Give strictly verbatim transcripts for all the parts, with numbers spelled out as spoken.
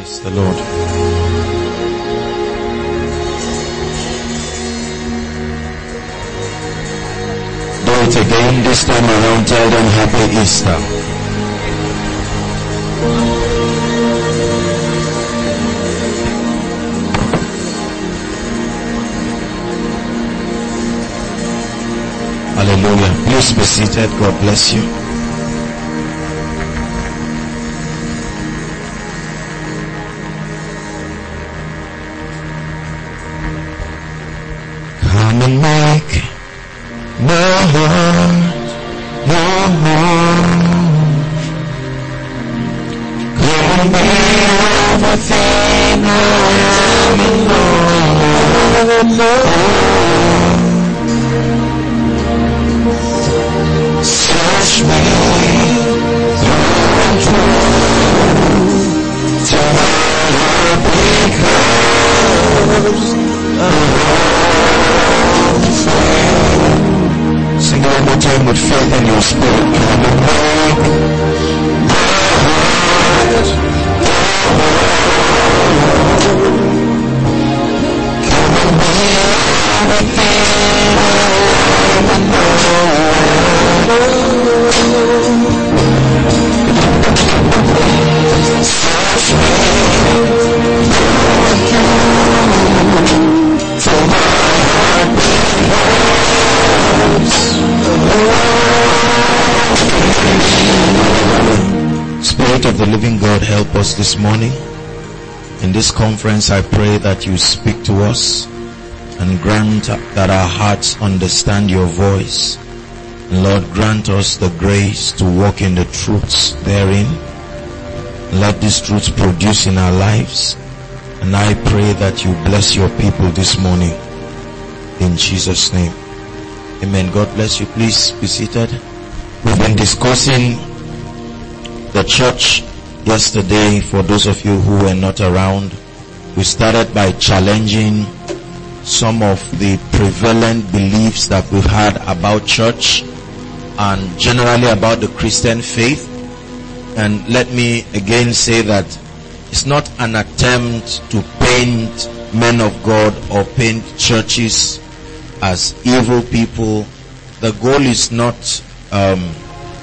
Praise the Lord. Do it again. This time around, tell them Happy Easter. Hallelujah. Please be seated. God bless you. Come and make my heart your home. Come and be everything I am and more. Search me through and through till my heart becomes a sing one more time with faith in your spirit. Come and make my heart your home. Come and be everything I am and more. Search me through and through till my heart becomes. Spirit of the living God, help us this morning. In this conference, I pray that you speak to us and grant that our hearts understand your voice. And Lord, grant us the grace to walk in the truths therein. Let these truths produce in our lives. And I pray that you bless your people this morning. In Jesus' name. Amen. God bless you. Please be seated. We've been discussing the church yesterday. For those of you who were not around, we started by challenging some of the prevalent beliefs that we've had about church and generally about the Christian faith. And let me again say that it's not an attempt to paint men of God or paint churches as evil people. The goal is not um,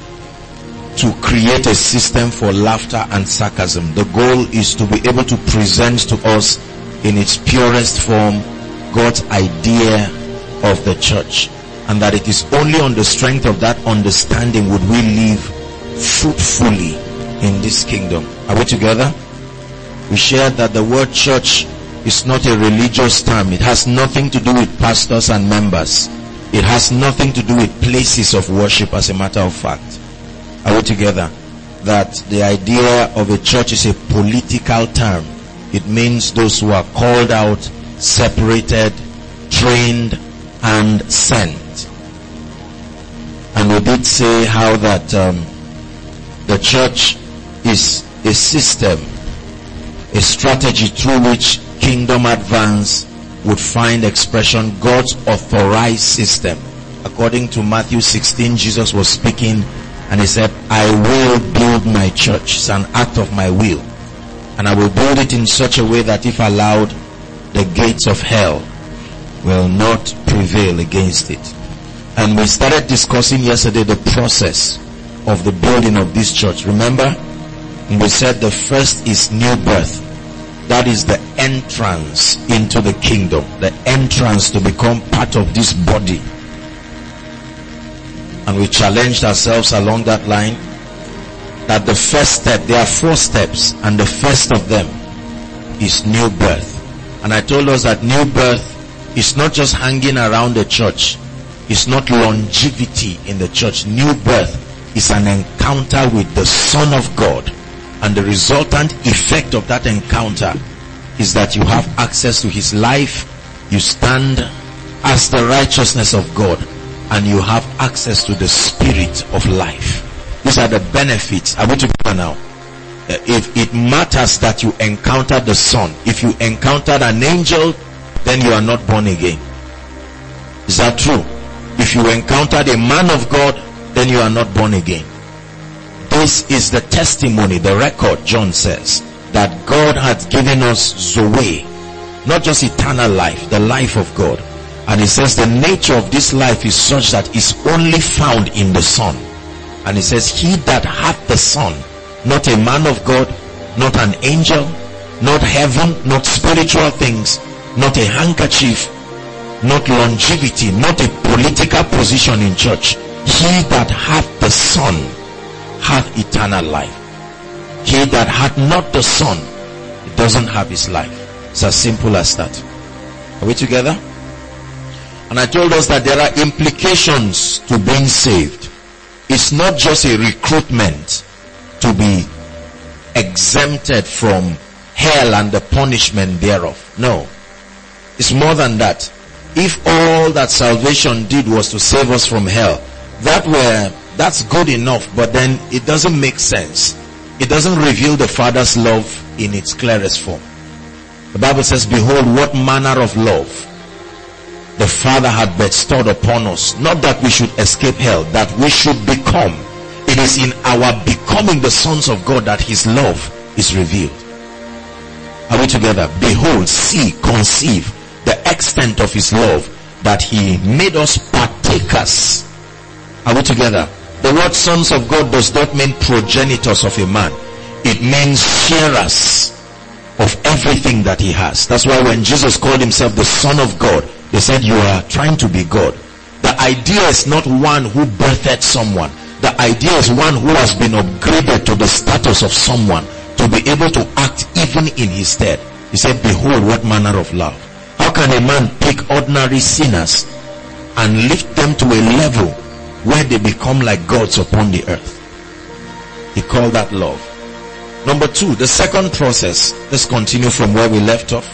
to create a system for laughter and sarcasm. The goal is to be able to present to us in its purest form God's idea of the church, and that it is only on the strength of that understanding would we live fruitfully in this kingdom. Are we together? We shared that the word church is not a religious term. It has nothing to do with pastors and members. It has nothing to do with places of worship, as a matter of fact. Are we together? That the idea of a church is a political term. It means those who are called out, separated, trained, and sent. And we did say how that um, the church is a system, a strategy through which kingdom advance would find expression. God's authorized system. According to Matthew sixteen, Jesus was speaking and he said, I will build my church. It's an act of my will. And I will build it in such a way that if allowed, the gates of hell will not prevail against it. And we started discussing yesterday the process of the building of this church. Remember? And we said the first is new birth. That is the entrance into the kingdom. The entrance to become part of this body. And we challenged ourselves along that line that the first step, there are four steps, and the first of them is new birth. And I told us that new birth is not just hanging around the church. It's not longevity in the church. New birth is an encounter with the Son of God. And the resultant effect of that encounter is that you have access to his life. You stand as the righteousness of God. And you have access to the spirit of life. These are the benefits. Are we together now? If it matters that you encountered the Son, if you encountered an angel, then you are not born again. Is that true? If you encountered a man of God, then you are not born again. This is the testimony, the record, John says. that God has given us Zoe, not just eternal life, the life of God. And he says the nature of this life is such that is only found in the Son. And he says, he that hath the Son, not a man of God, not an angel, not heaven, not spiritual things, not a handkerchief, not longevity, not a political position in church. He that hath the Son hath eternal life. He that hath not the Son doesn't have his life. It's as simple as that. Are we together? And I told us that there are implications to being saved. It's not just a recruitment to be exempted from hell and the punishment thereof. No. It's more than that. If all that salvation did was to save us from hell, that were that's good enough, but then it doesn't make sense. It doesn't reveal the Father's love in its clearest form. The Bible says, behold, what manner of love the Father had bestowed upon us, not that we should escape hell, that we should become. It is in our becoming the sons of God that his love is revealed. Are we together? Behold, see, conceive the extent of his love, that he made us partakers. Are we together? The word sons of God does not mean progenitors of a man. It means sharers of everything that he has. That's why when Jesus called himself the Son of God, they said, you are trying to be God. The idea is not one who birthed someone. The idea is one who has been upgraded to the status of someone to be able to act even in his stead. He said, behold, what manner of love. How can a man pick ordinary sinners and lift them to a level where they become like gods upon the earth? He called that love. Number two, the second process. Let's continue from where we left off.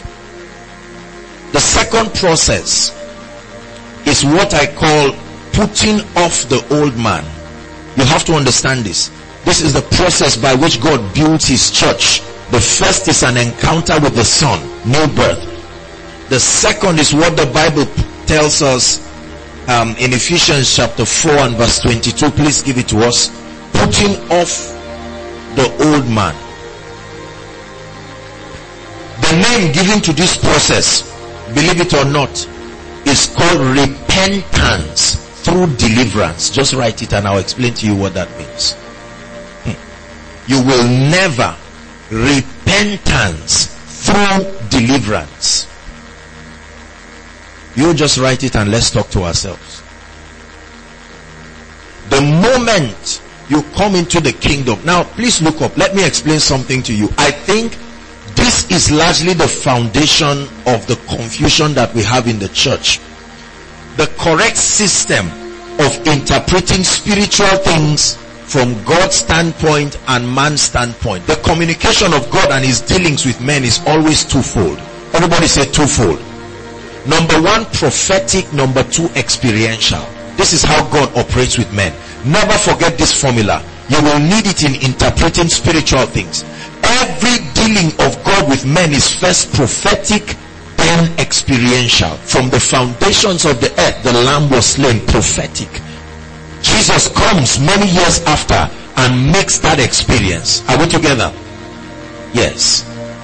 The second process is what I call putting off the old man. You have to understand this. This is the process by which God builds his church. The first is an encounter with the Son, new birth. The second is what the Bible tells us um, in Ephesians chapter four and verse twenty-two. Please give it to us. Putting off the old man. The name given to this process, believe it or not, is called repentance through deliverance. Just write it and I'll explain to you what that means. You will never repentance through deliverance. You just write it and let's talk to ourselves. The moment you come into the kingdom. Now please look up. Let me explain something to you. I think this is largely the foundation of the confusion that we have in the church. The correct system of interpreting spiritual things from God's standpoint and man's standpoint. The communication of God and his dealings with men is always twofold. Everybody say twofold. Number one, prophetic. Number two, experiential. This is how God operates with men. Never forget this formula. You will need it in interpreting spiritual things. Every dealing of God with men is first prophetic, then experiential. From the foundations of the earth, the Lamb was slain, prophetic. Jesus comes many years after and makes that experience. Are we together? Yes.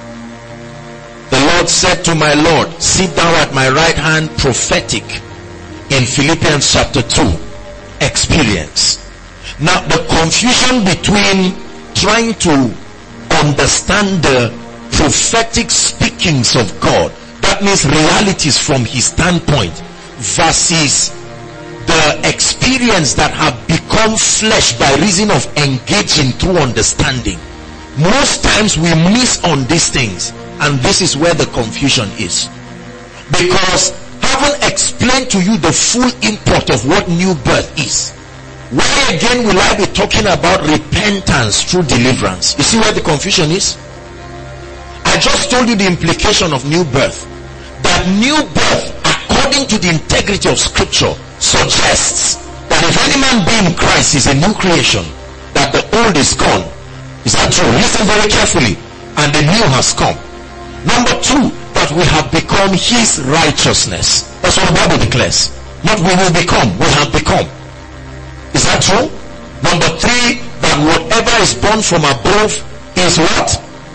The Lord said to my Lord, sit down at my right hand, prophetic. In Philippians chapter two, experience. Now the confusion between trying to understand the prophetic speakings of God, that means realities from his standpoint, versus the experience that have become flesh by reason of engaging through understanding. Most times we miss on these things, and this is where the confusion is. Because having explained to you the full import of what new birth is, why again will I be talking about repentance through deliverance? You see where the confusion is? I just told you the implication of new birth. That new birth, according to the integrity of scripture, suggests that if any man be in Christ, is a new creation. That the old is gone. Is that true? Listen very carefully. And the new has come. Number two, that we have become his righteousness. That's what the Bible declares. Not we will become, we have become. Is that true? Number three, that whatever is born from above is what? Above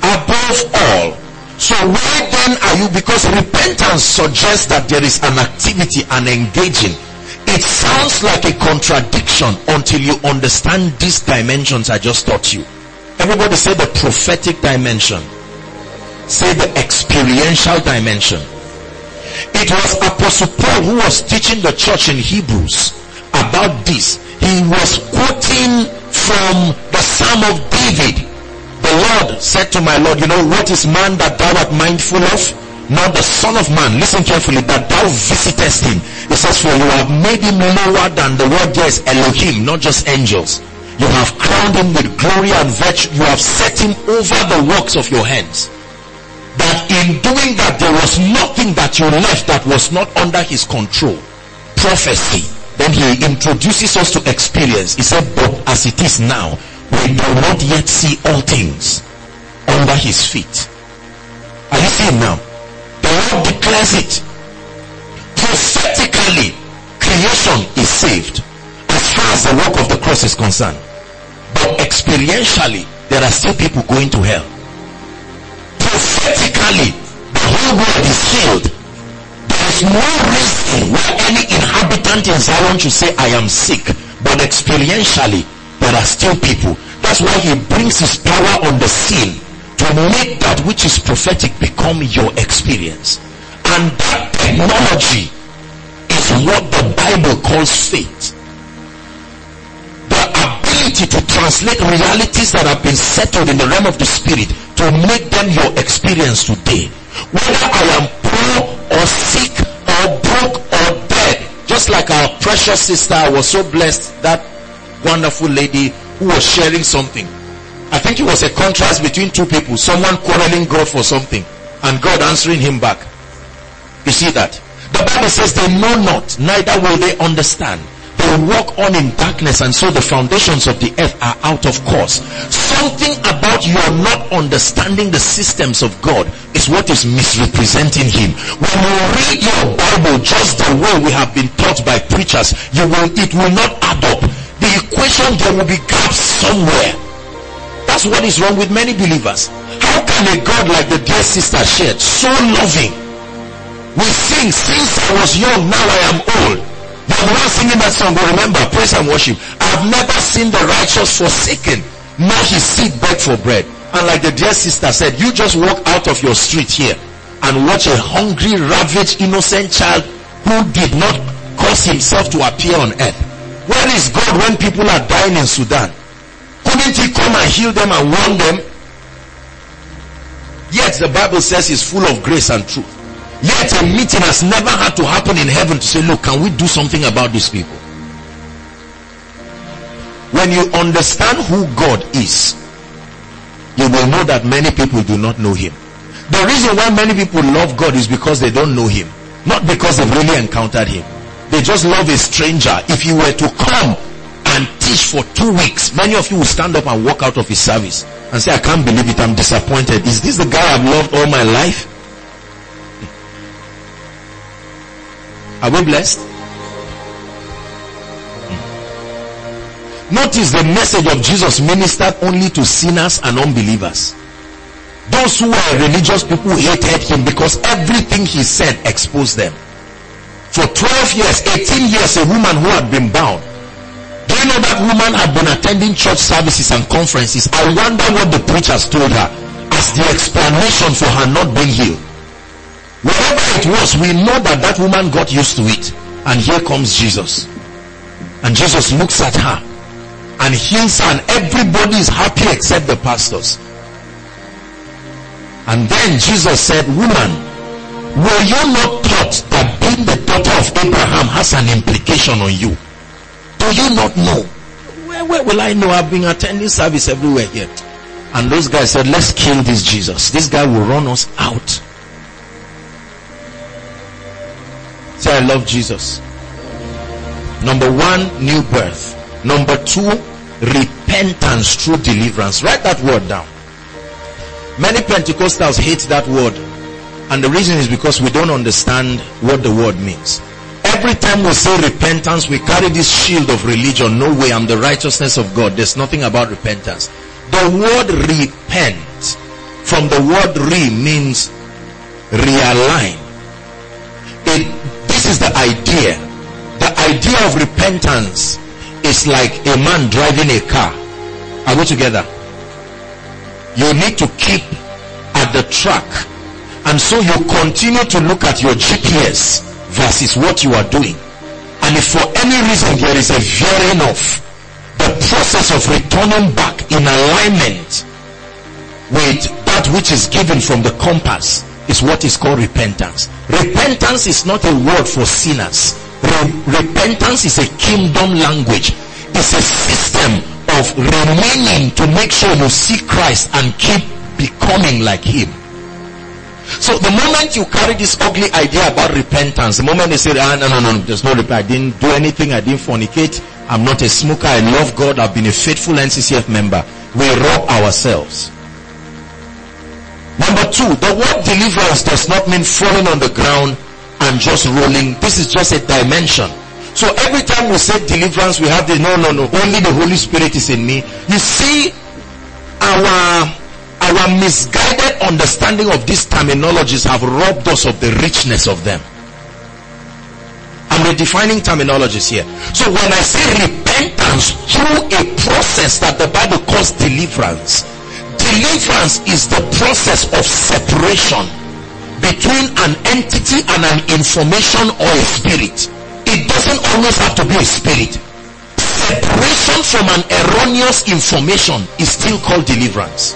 above all. So why then are you? Because repentance suggests that there is an activity and engaging. It sounds like a contradiction until you understand these dimensions I just taught you. Everybody say the prophetic dimension. Say the experiential dimension. It was Apostle Paul who was teaching the church in Hebrews about this. He was quoting from the Psalm of David. The Lord said to my Lord, you know, what is man that thou art mindful of? Not the Son of Man, listen carefully, that thou visitest him. It says, for you have made him lower than the word there is Elohim, not just angels. You have crowned him with glory and virtue. You have set him over the works of your hands. That in doing that, there was nothing that you left that was not under his control. Prophecy. Then he introduces us to experience. He said, but as it is now, we do not yet see all things under his feet. Are you seeing now? The Lord declares it. Prophetically, creation is saved as far as the work of the cross is concerned. But experientially, there are still people going to hell. Prophetically, the whole world is healed. There is no reason why any inhabitant in Zion should say, I am sick. But experientially, there are still people. That's why he brings his power on the scene to make that which is prophetic become your experience. And that technology is what the Bible calls faith. The ability to translate realities that have been settled in the realm of the spirit to make them your experience today. Whether I am poor or sick or broke or dead. Just like our precious sister, I was so blessed, that wonderful lady who was sharing something. I think it was a contrast between two people. Someone quarreling God for something and God answering him back. You see that? The Bible says they know not, neither will they understand. They walk on in darkness, and so the foundations of the earth are out of course. Something about your not understanding the systems of God is what is misrepresenting him. When you read your Bible just the way we have been taught by preachers, you will, it will not add up. The equation, there will be gaps somewhere. That's what is wrong with many believers. How can a God like the dear sister shared, so loving, we sing, since I was young, now I am old. You are the one singing that song, but remember, praise and worship. I have never seen the righteous forsaken, nor his seed beg for bread. And like the dear sister said, you just walk out of your street here and watch a hungry, ravaged, innocent child who did not cause himself to appear on earth. Where is God when people are dying in Sudan? Couldn't he come and heal them and warn them? Yet the Bible says he's full of grace and truth. Yet a meeting has never had to happen in heaven to say, look, can we do something about these people? When you understand who God is, you will know that many people do not know him. The reason why many people love God is because they don't know him, not because they've really encountered him. They just love a stranger. If you were to come and teach for two weeks, many of you will stand up and walk out of his service and say, I can't believe it, I'm disappointed. Is this the guy I've loved all my life? Are we blessed? Notice the message of Jesus ministered only to sinners and unbelievers. Those who were religious people hated him because everything he said exposed them. For twelve years, eighteen years, a woman who had been bound. Do you know that woman had been attending church services and conferences? I wonder what the preachers told her as the explanation for her not being healed. Whatever it was, we know that that woman got used to it. And here comes Jesus. And Jesus looks at her and heals her, and everybody is happy except the pastors. And then Jesus said, woman, were you not taught that being the daughter of Abraham has an implication on you? Do you not know? Where, where will I know? I've been attending service everywhere here. And those guys said, let's kill this Jesus. This guy will run us out. Say, I love Jesus. Number one, new birth. Number two, repentance through deliverance. Write that word down. Many Pentecostals hate that word. And the reason is because we don't understand what the word means. Every time we say repentance, we carry this shield of religion. No way, I'm the righteousness of God. There's nothing about repentance. The word repent from the word re means realign. It, this is the idea. The idea of repentance is like a man driving a car. Are we together? You need to keep at the track, and so you continue to look at your G P S versus what you are doing. And if for any reason there is a veering off, the process of returning back in alignment with that which is given from the compass is what is called repentance. Repentance is not a word for sinners. Re- repentance is a kingdom language. It's a system of remaining to make sure you see Christ and keep becoming like him. So the moment you carry this ugly idea about repentance, the moment they say, ah, no, no, no, there's no repentance, I didn't do anything, I didn't fornicate, I'm not a smoker, I love God, I've been a faithful N C C F member, we rob ourselves. Number two, the word deliverance does not mean falling on the ground and just rolling. This is just a dimension. So every time we say deliverance, we have the no, no, no, only the Holy Spirit is in me. You see, our our misguided understanding of these terminologies have robbed us of the richness of them. I'm redefining terminologies here. So when I say repentance through a process that the Bible calls deliverance, deliverance is the process of separation between an entity and an information or a spirit. It doesn't always have to be a spirit. Separation from an erroneous information is still called deliverance.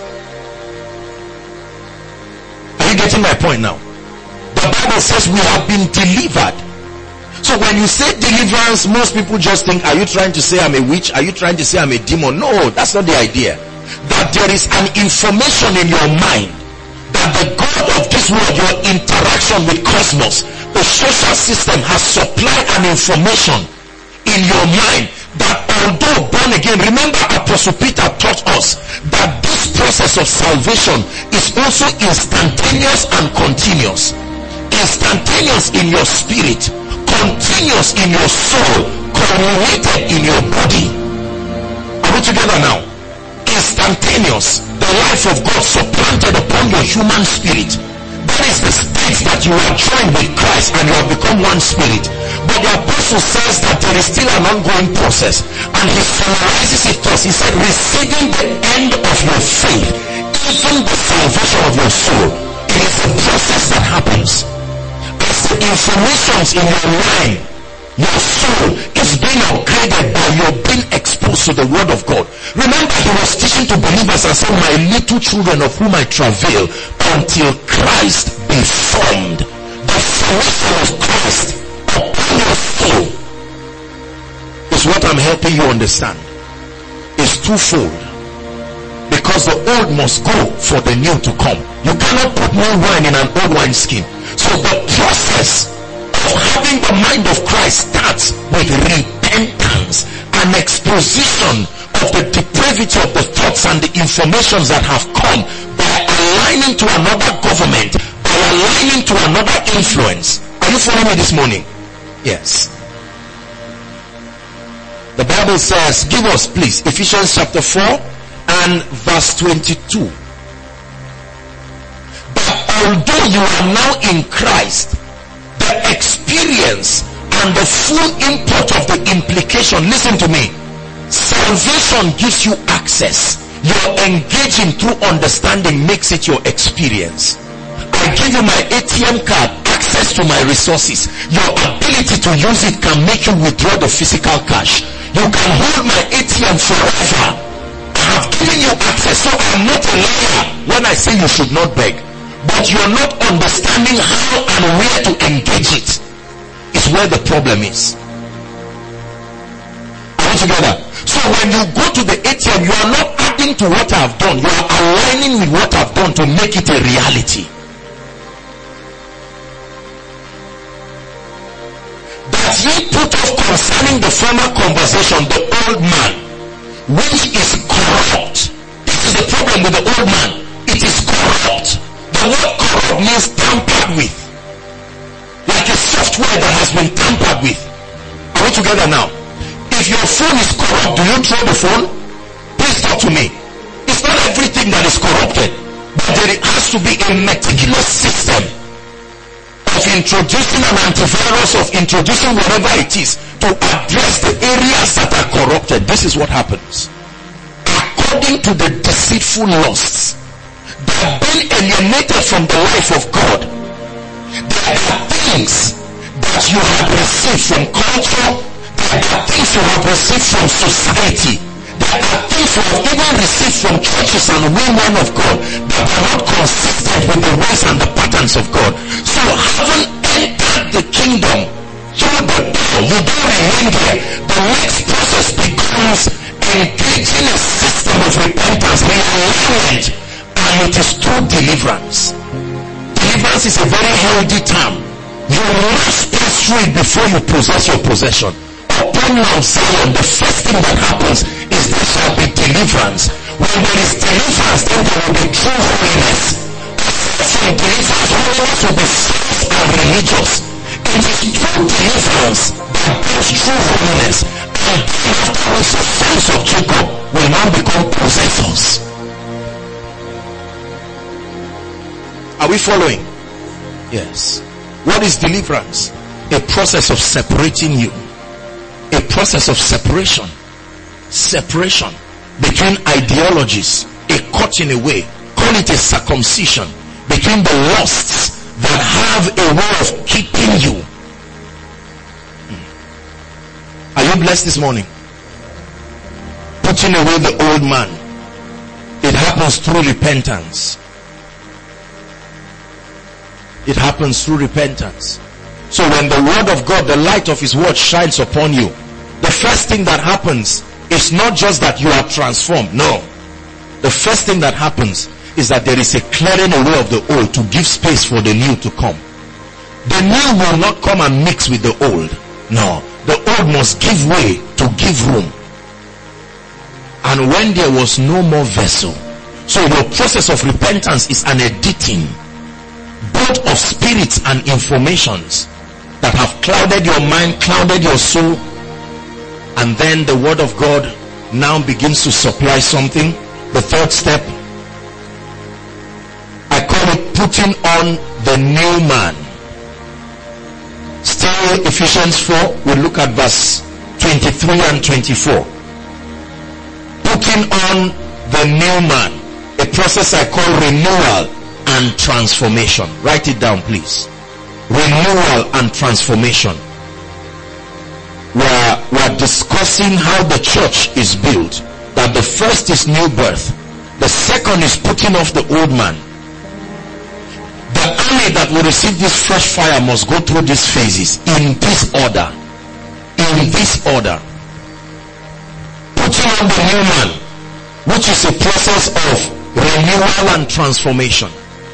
Are you getting my point now? The Bible says we have been delivered. So when you say deliverance, most people just think, are you trying to say I'm a witch? Are you trying to say I'm a demon? No, that's not the idea. That there is an information in your mind that the God of this world, your interaction with cosmos, the social system has supplied an information in your mind that although born again, remember Apostle Peter taught us that this process of salvation is also instantaneous and continuous. Instantaneous in your spirit, continuous in your soul, correlated in your body. Are we together now? Instantaneous. The life of God supplanted upon your human spirit. That is the state that you are joined with Christ and you have become one spirit. But the apostle says that there is still an ongoing process, and he summarizes it to us. He said, receiving the end of your faith, even the salvation of your soul. It is a process that happens. As the informations in your mind, your soul is being upgraded by your being exposed to the word of God. Remember, he was teaching to believers and said, my little children of whom I travail until Christ be formed. The formation of Christ upon your soul is what I'm helping you understand. It's twofold. Because the old must go for the new to come. You cannot put new wine in an old wine skin. So the process of having the mind of Christ starts with repentance, an exposition of the depravity of the thoughts and the informations that have come by aligning to another government, by aligning to another influence. Are you following me this morning? Yes. The Bible says, give us please Ephesians chapter four and verse twenty-two. That although you are now in Christ, the experience and the full import of the implication, listen to me, salvation gives you access. Your engaging through understanding makes it your experience. I give you my A T M card, access to my resources. Your ability to use it can make you withdraw the physical cash. You can hold my A T M forever. I have given you access, so I'm not a liar when I say you should not beg. But you're not understanding how and where to engage it. Is where the problem is. Are we together? So when you go to the A T M, you are not adding to what I've done. You are aligning with what I've done to make it a reality. That ye put off concerning the former conversation the old man, which is corrupt. This is the problem with the old man. It is corrupt. The word corrupt means tampered with. Like a software that has been tampered with. Are we together now? If your phone is corrupt, do you throw the phone? Please talk to me. It's not everything that is corrupted. But there has to be a meticulous system of introducing an antivirus, of introducing whatever it is to address the areas that are corrupted. This is what happens. According to the deceitful lusts that have been alienated from the life of God, there are things that you have received from culture, there are things you have received from society, there are things you have even received from churches and women of God that are not consistent with the ways and the patterns of God. So having entered the kingdom through the door, you don't remain there. The next process becomes engaging a system of repentance, realignment, and it is through deliverance. Deliverance is a very healthy term. You must pass through it before you possess your possession. Upon Mount Zion, the first thing that happens is there shall be deliverance. When there is deliverance, then there will be true holiness. From deliverance, holiness will be false and religious. It is true deliverance that brings true holiness. And after the sons of Jacob will now become possessors. Are we following? Yes. What is deliverance? A process of separating you. A process of separation. Separation between ideologies. A cutting away. Call it a circumcision. Between the lusts that have a way of keeping you. Are you blessed this morning? Putting away the old man. It happens through repentance. It happens through repentance. So when the word of God, the light of his word shines upon you, the first thing that happens is not just that you are transformed. No. The first thing that happens is that there is a clearing away of the old to give space for the new to come. The new will not come and mix with the old. No. The old must give way to give room. And when there was no more vessel, so your process of repentance is an editing both of spirits and informations that have clouded your mind, clouded your soul, and then the word of God now begins to supply something. The third step, I call it putting on the new man. Still Ephesians four, we'll look at verse twenty-three and twenty-four. Putting on the new man, a process I call renewal and transformation. Write it down, please. Renewal and transformation. We're, we're discussing how the church is built. That the first is new birth. The second is putting off the old man. The army that will receive this fresh fire must go through these phases in this order. In this order. Putting on the new man, which is a process of renewal and transformation.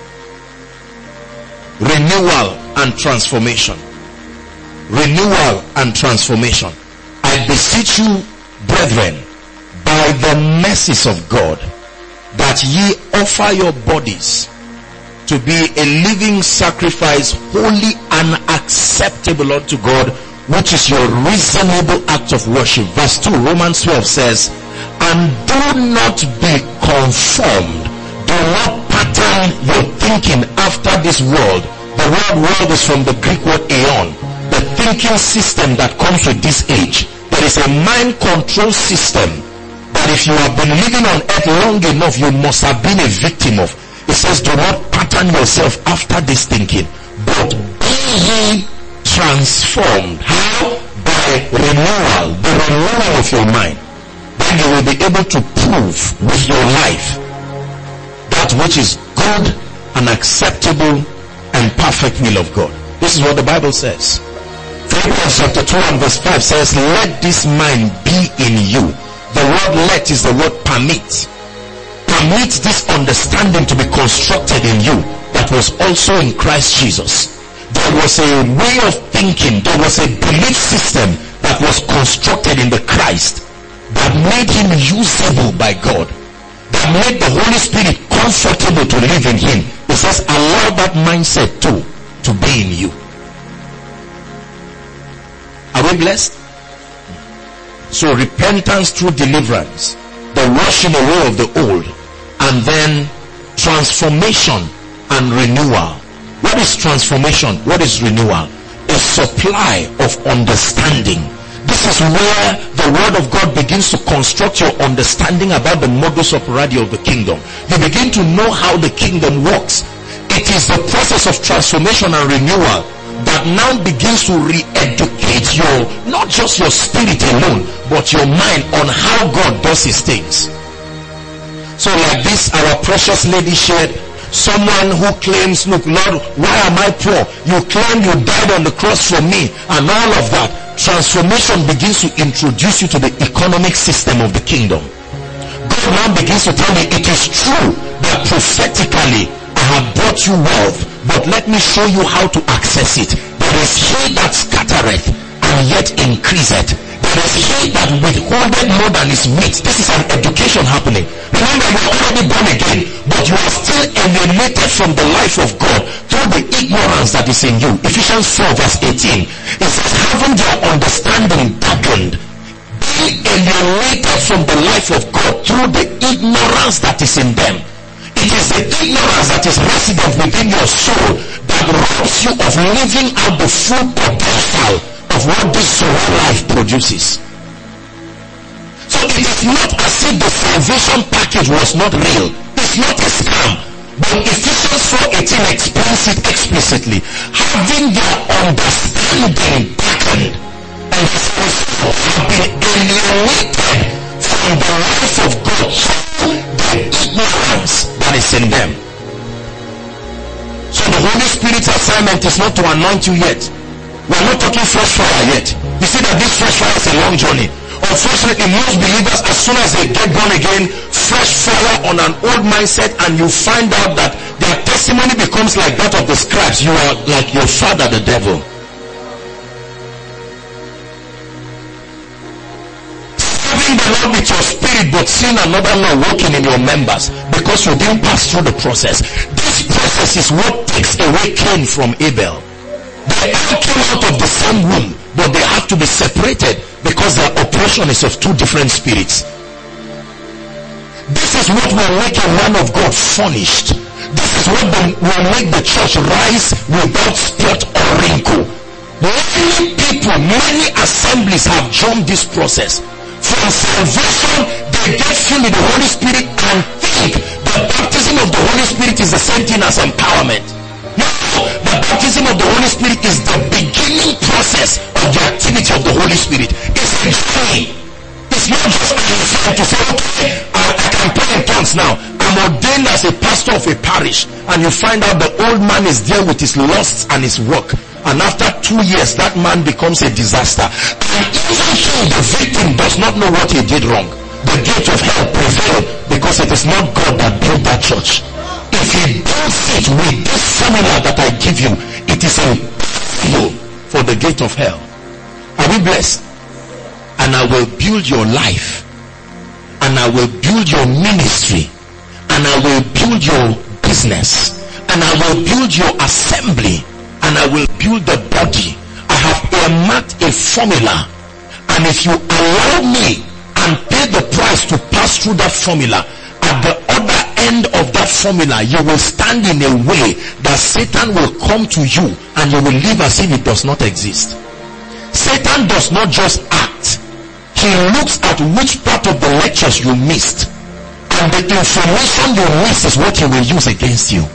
Renewal and transformation. Renewal and transformation. I beseech you, brethren, by the mercies of God, that ye offer your bodies to be a living sacrifice, holy and acceptable unto God, which is your reasonable act of worship. Verse two, Romans twelve says, and do not be conformed. Do not pattern your thinking after this world. The word world is from the Greek word aeon. The thinking system that comes with this age. There is a mind control system that if you have been living on earth long enough, you must have been a victim of. It says, do not pattern yourself after this thinking, but be ye transformed. How? By renewal. The renewal of your mind. Then you will be able to prove with your life that which is good and acceptable and perfect will of God. This is what the Bible says. Philippians chapter two and verse five says, let this mind be in you. The word let is the word permit. Permit this understanding to be constructed in you that was also in Christ Jesus. There was a way of thinking, there was a belief system that was constructed in the Christ that made him usable by God, that made the Holy Spirit comfortable to live in him. It says, allow that mindset too to be in you. Are we blessed? So repentance through deliverance, the washing away of the old, and then transformation and renewal. What is transformation? What is renewal? A supply of understanding. This is where the word of God begins to construct your understanding about the modus operandi of the kingdom. You begin to know how the kingdom works. It is the process of transformation and renewal that now begins to re-educate your, not just your spirit alone, but your mind on how God does his things. So like this, our precious lady shared, someone who claims, look Lord, why am I poor? You claim you died on the cross for me and all of that. Transformation begins to introduce you to the economic system of the kingdom. God now begins to tell me, it is true that prophetically I have brought you wealth, but let me show you how to access it. There is he that scattereth and yet increaseth. There is he that withholdeth more than is meet. This is an education happening. Remember, you are already born again, but you are still alienated from the life of God through the ignorance that is in you. Ephesians four verse eighteen. It says, having their understanding darkened, being alienated from the life of God through the ignorance that is in them. It is the ignorance that is resident within your soul that robs you of living out the full potential of what this soul life produces. So it is not as if the salvation package was not real. It's not a scam. But Ephesians four eighteen explains it explicitly. Having their understanding darkened and have been alienated from the life of God through the ignorance that is in them. So the Holy Spirit's assignment is not to anoint you yet. We're not talking fresh fire yet. You see that this fresh fire is a long journey. Unfortunately, most believers, as soon as they get born again, fresh fire on an old mindset, and you find out that their testimony becomes like that of the scribes. You are like your father, the devil. Serving the Lord with your spirit, but seeing another law working in your members because you didn't pass through the process. This process is what takes away Cain from Abel. They all came out of the same womb, but they have to be separated because their operation is of two different spirits. This is what will make a man of God furnished. This is what will make the church rise without spot or wrinkle. Many people, many assemblies have jumped this process. From salvation, they get filled with the Holy Spirit and think the baptism of the Holy Spirit is the same thing as empowerment. No, the baptism of the Holy Spirit is the beginning process of the activity of the Holy Spirit. It's a journey. It's not just to say, okay, I, I can pray in tongues now. I'm ordained as a pastor of a parish, and you find out the old man is there with his lusts and his work. And after two years, that man becomes a disaster. And even though the victim does not know what he did wrong, the gate of hell prevailed because it is not God that built that church. If he does it with this formula that I give you, it is impossible for the gate of hell. Are we blessed? And I will build your life, and I will build your ministry, and I will build your business, and I will build your assembly, and I will build the body. I have earmarked a formula, and if you allow me and pay the price to pass through that formula, at the other end of that formula, you will stand in a way that Satan will come to you and you will live as if it does not exist. Satan does not just act. He looks at which part of the lectures you missed, and the information you missed is what he will use against you.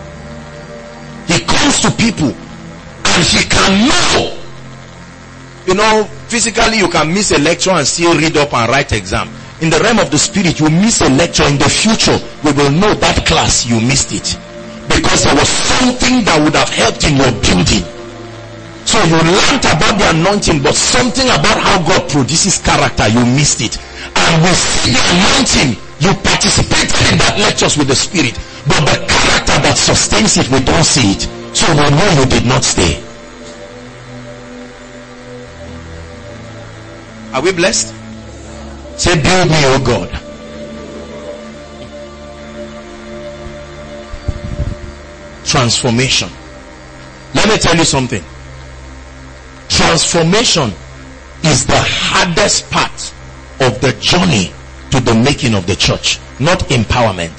He comes to people and he can know. You know, physically you can miss a lecture and still read up and write exam. In the realm of the spirit, you miss a lecture, in the future we will know that class you missed it, because there was something that would have helped in your building. So you learned about the anointing, but something about how God produces character, you missed it. And with the anointing, you participated in that lectures with the spirit, but the character that sustains it, we don't see it. So we know you did not stay. Are we blessed? Say, build me, oh God. Transformation. Let me tell you something. Transformation is the hardest part of the journey to the making of the church, not empowerment.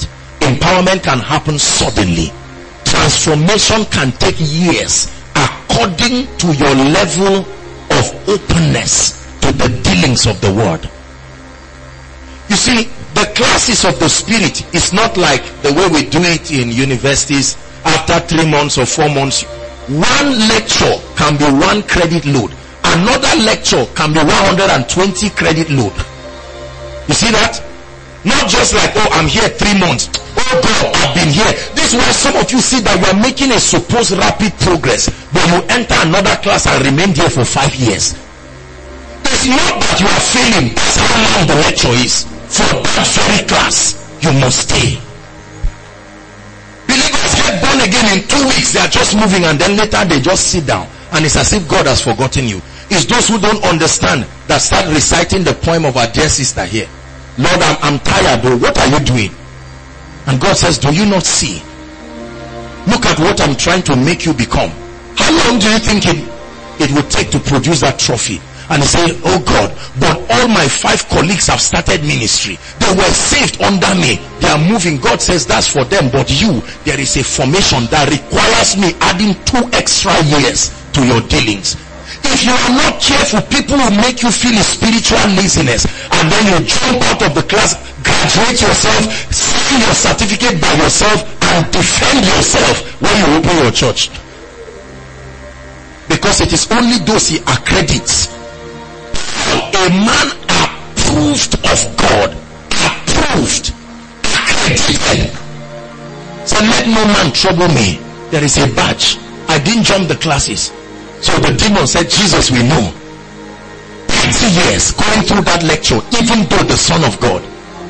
Empowerment can happen suddenly. Transformation can take years according to your level of openness to the dealings of the word. You see, the classes of the spirit is not like the way we do it in universities. After three months or four months, one lecture can be one credit load. Another lecture can be one hundred twenty credit load. You see that? Not just like, oh, I'm here three months. Oh God, I've been here. This is why some of you see that you are making a supposed rapid progress, but you enter another class and remain there for five years. It's not that you are failing. That's how long the lecture is. For that very class, you must stay. Believers get born again in two weeks. They are just moving, and then later they just sit down. And it's as if God has forgotten you. It's those who don't understand that start reciting the poem of our dear sister here. Lord, I'm, I'm tired, bro. What are you doing? And God says, do you not see? Look at what I'm trying to make you become. How long do you think it, it would take to produce that trophy? And he said, oh God, but all my five colleagues have started ministry. They were saved under me. They are moving. God says that's for them. But you, there is a formation that requires me adding two extra years to your dealings. If you are not careful, people will make you feel a spiritual laziness, and then you jump out of the class, graduate yourself, sign your certificate by yourself, and defend yourself when you open your church. Because it is only those he accredits. A man approved of God, approved, accredited. So let no man trouble me. There is a badge. I didn't jump the classes. So the demon said, Jesus, we know. thirty years going through that lecture, even though the Son of God.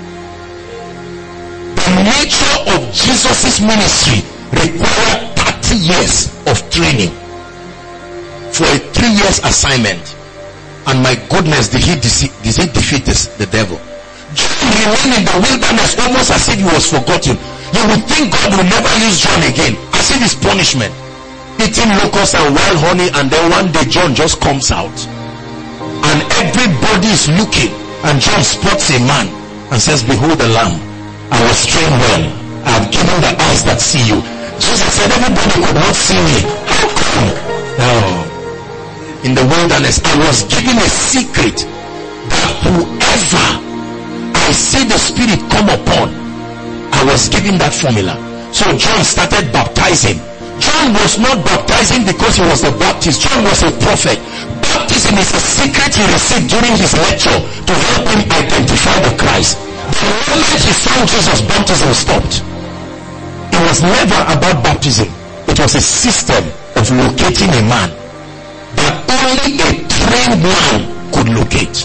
The nature of Jesus' ministry required thirty years of training for a three years assignment. And my goodness, did he, did he defeat this, the devil? John remained in the wilderness almost as if he was forgotten. You would think God will never use John again, as if it's punishment. Eating locusts and wild honey, and then one day John just comes out and everybody is looking, and John spots a man and says, behold the lamb. I was trained well. I have given the eyes that see you. Jesus said, everybody could not see me. How come? Oh, in the wilderness I was given a secret that whoever I see the Spirit come upon, I was given that formula. So John started baptizing. John was not baptizing because he was a Baptist. John was a prophet. Baptism is a secret he received during his lecture to help him identify the Christ. The moment he found Jesus, baptism stopped. It was never about baptism. It was a system of locating a man that only a trained man could locate.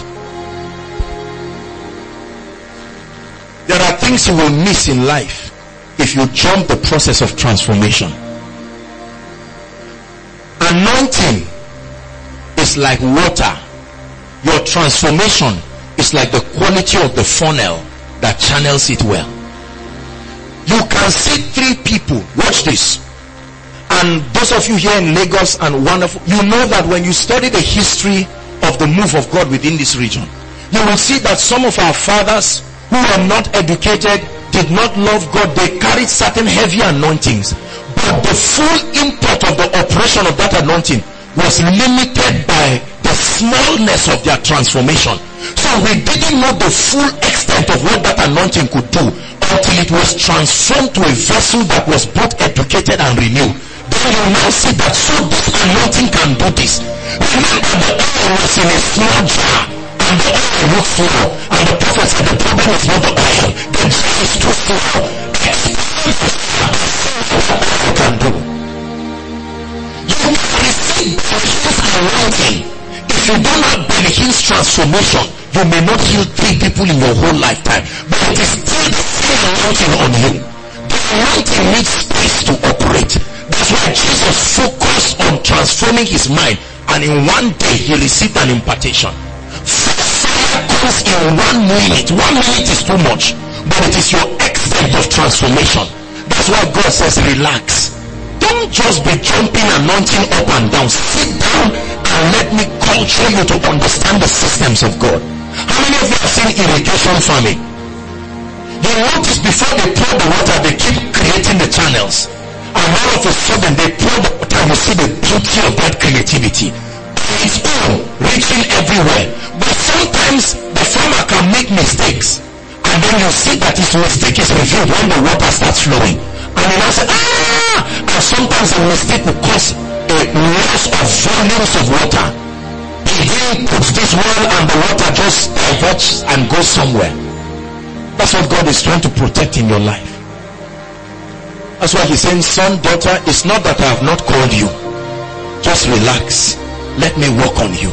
There are things you will miss in life if you jump the process of transformation. Anointing is like water. Your transformation is like the quality of the funnel that channels it well. You can see three people. Watch this. And those of you here in Lagos and wonderful, you know that when you study the history of the move of God within this region, you will see that some of our fathers who were not educated, did not love God, they carried certain heavy anointings. But the full import of the operation of that anointing was limited by the smallness of their transformation. So we didn't know the full extent of what that anointing could do until it was transformed to a vessel that was both educated and renewed. Then you now see that so this anointing can do this. Remember, the oil was in a small jar, and the oil looked small, and the prophet said the problem is not the oil, the jar is too small. You can do. You must receive this anointing. If you do not begin transformation, you may not heal three people in your whole lifetime, but it is still the same anointing on you. The anointing needs space to operate. That's why Jesus focused on transforming his mind, and in one day he received an impartation. Fire comes in one minute. One minute is too much, but it is your extent of transformation. That's why God says, relax. Don't just be jumping, anointing up and down. Sit down and let me culture you to understand the systems of God. How many of you have seen irrigation farming? You You notice before they pour the water, they keep creating the channels. And all of a sudden they pour the water and you see the beauty of that creativity. It's all reaching everywhere. But sometimes the farmer can make mistakes. And then you see that his mistake is revealed when the water starts flowing. And you now say, ah! And sometimes a mistake will cause a loss of volumes of water. He puts this well and the water just diverges and goes somewhere. That's what God is trying to protect in your life. That's why he's saying, son, daughter, it's not that I have not called you. Just relax. Let me work on you.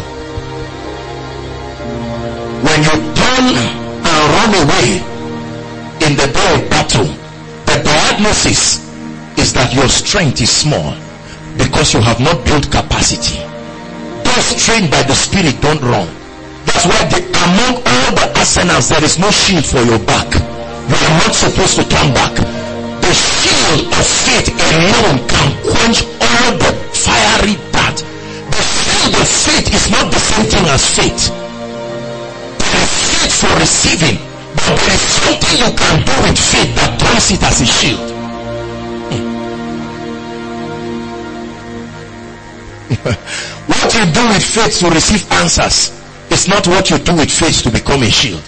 When you turn and run away in the day of battle, the diagnosis is that your strength is small because you have not built capacity. Those trained by the Spirit don't run. That's why the, among all the arsenals, there is no shield for your back. You are not supposed to turn back. The shield of faith alone can quench all the fiery dart. The shield of faith is not the same thing as faith. There is faith for receiving, but there is something you can do with faith that turns it as a shield. What you do with faith to receive answers is not what you do with faith to become a shield.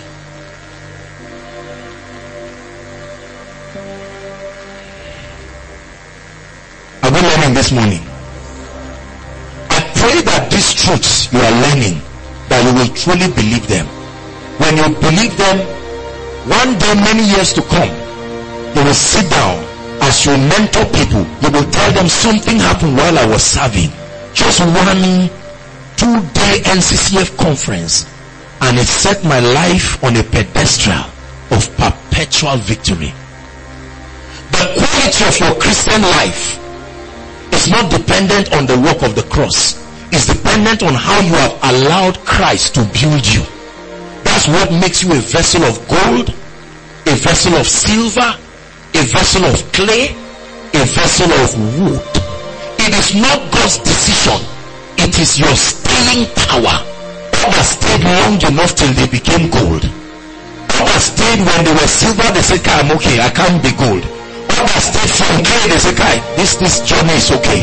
Are we learning this morning? I pray that these truths you are learning, that you will truly believe them. When you believe them, one day, many years to come, you will sit down as you mentor people. You will tell them something happened while I was serving. Just one two-day N C C F conference, and it set my life on a pedestal of perpetual victory. The quality of your Christian life is not dependent on the work of the cross. It's dependent on how you have allowed Christ to build you. That's what makes you a vessel of gold, a vessel of silver, a vessel of clay, a vessel of wood. It is not God's decision. It is your staying power. Others stayed long enough till they became gold. Others stayed when they were silver, they said, I'm okay, I can't be gold. Others stayed from clay, they said, this, this journey is okay.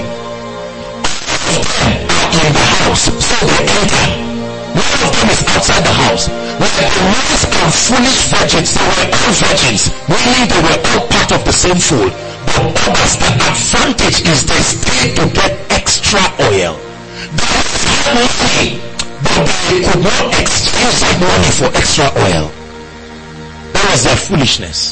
In the house, so they enter. One of them is outside the house. When the wise and foolish virgins, they were all virgins, meaning they were all part of the same fold. But others, the advantage is they stayed to get extra oil. Money, but they could not exchange that money for extra oil. That was their foolishness.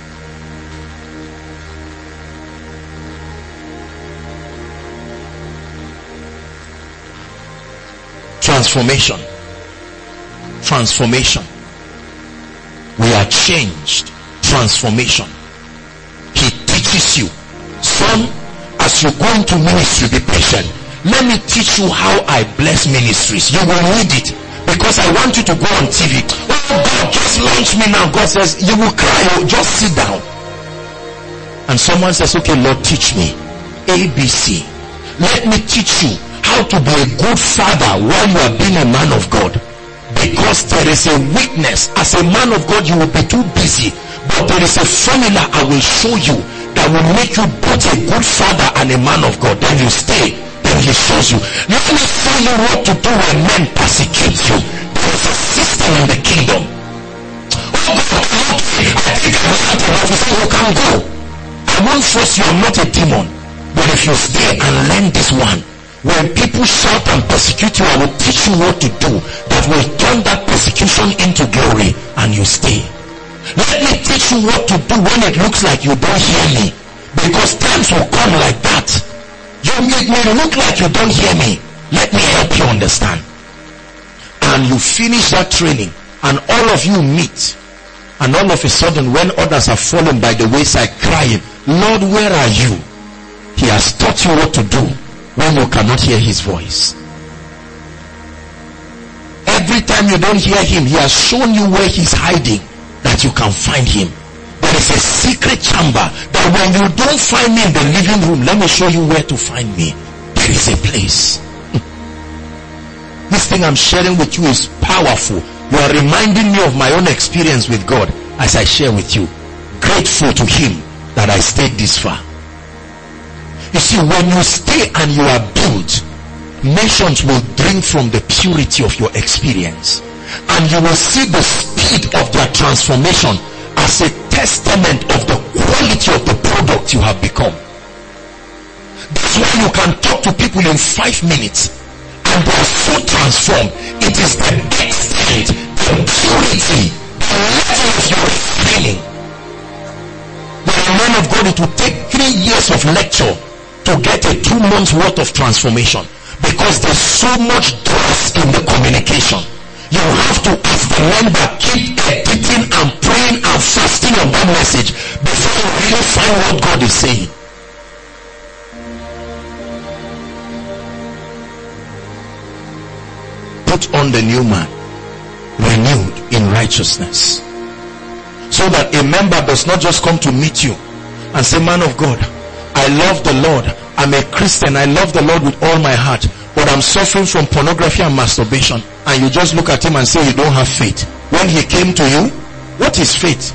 Transformation. Transformation. We are changed. Transformation. He teaches you, son, as you go into ministry, be patient. Let me teach you how I bless ministries. You will need it, because I want you to go on T V. Oh God, just launch me now. God says, you will cry. Oh, just sit down. And someone says, okay, Lord, teach me A B C. Let me teach you how to be a good father while you are being a man of God. Because there is a weakness. As a man of God, you will be too busy. But there is a formula I will show you that will make you both a good father and a man of God. Then you stay. He shows you. Let me show you what to do when men persecute you. There is a system in the kingdom. Oh God, I think I want to say you can go. I won't force you. I'm not a demon. But if you stay and learn this one, when people shout and persecute you, I will teach you what to do that will turn that persecution into glory, and you stay. Let me teach you what to do when it looks like you don't hear me, because times will come like that. You may, may look like you don't hear me. Let me help you understand. And you finish that training, and all of you meet, and all of a sudden, when others are fallen by the wayside crying, Lord, where are you? He has taught you what to do when you cannot hear his voice. Every time you don't hear him, he has shown you where he's hiding, that you can find him. There is a secret chamber that when you don't find me in the living room, let me show you where to find me. There is a place. This thing I'm sharing with you is powerful. You are reminding me of my own experience with God as I share with you. grateful to him that I stayed this far. You see, when you stay and you are built, nations will drink from the purity of your experience, and you will see the speed of their transformation as a testament of the quality of the product you have become. That's why you can talk to people in five minutes and they are so transformed. It is the extent, the purity, the level of your feeling. There are men of God, it will take three years of lecture to get a two months worth of transformation, because there's so much dross in the communication. You have to, as the men that keep editing and praying and fasting on that message before you really find what God is saying. Put on the new man, renewed in righteousness, so that a member does not just come to meet you and say, man of God, I love the Lord, I'm a Christian, I love the Lord with all my heart, but I'm suffering from pornography and masturbation. And you just look at him and say you don't have faith. When he came to you, what is faith?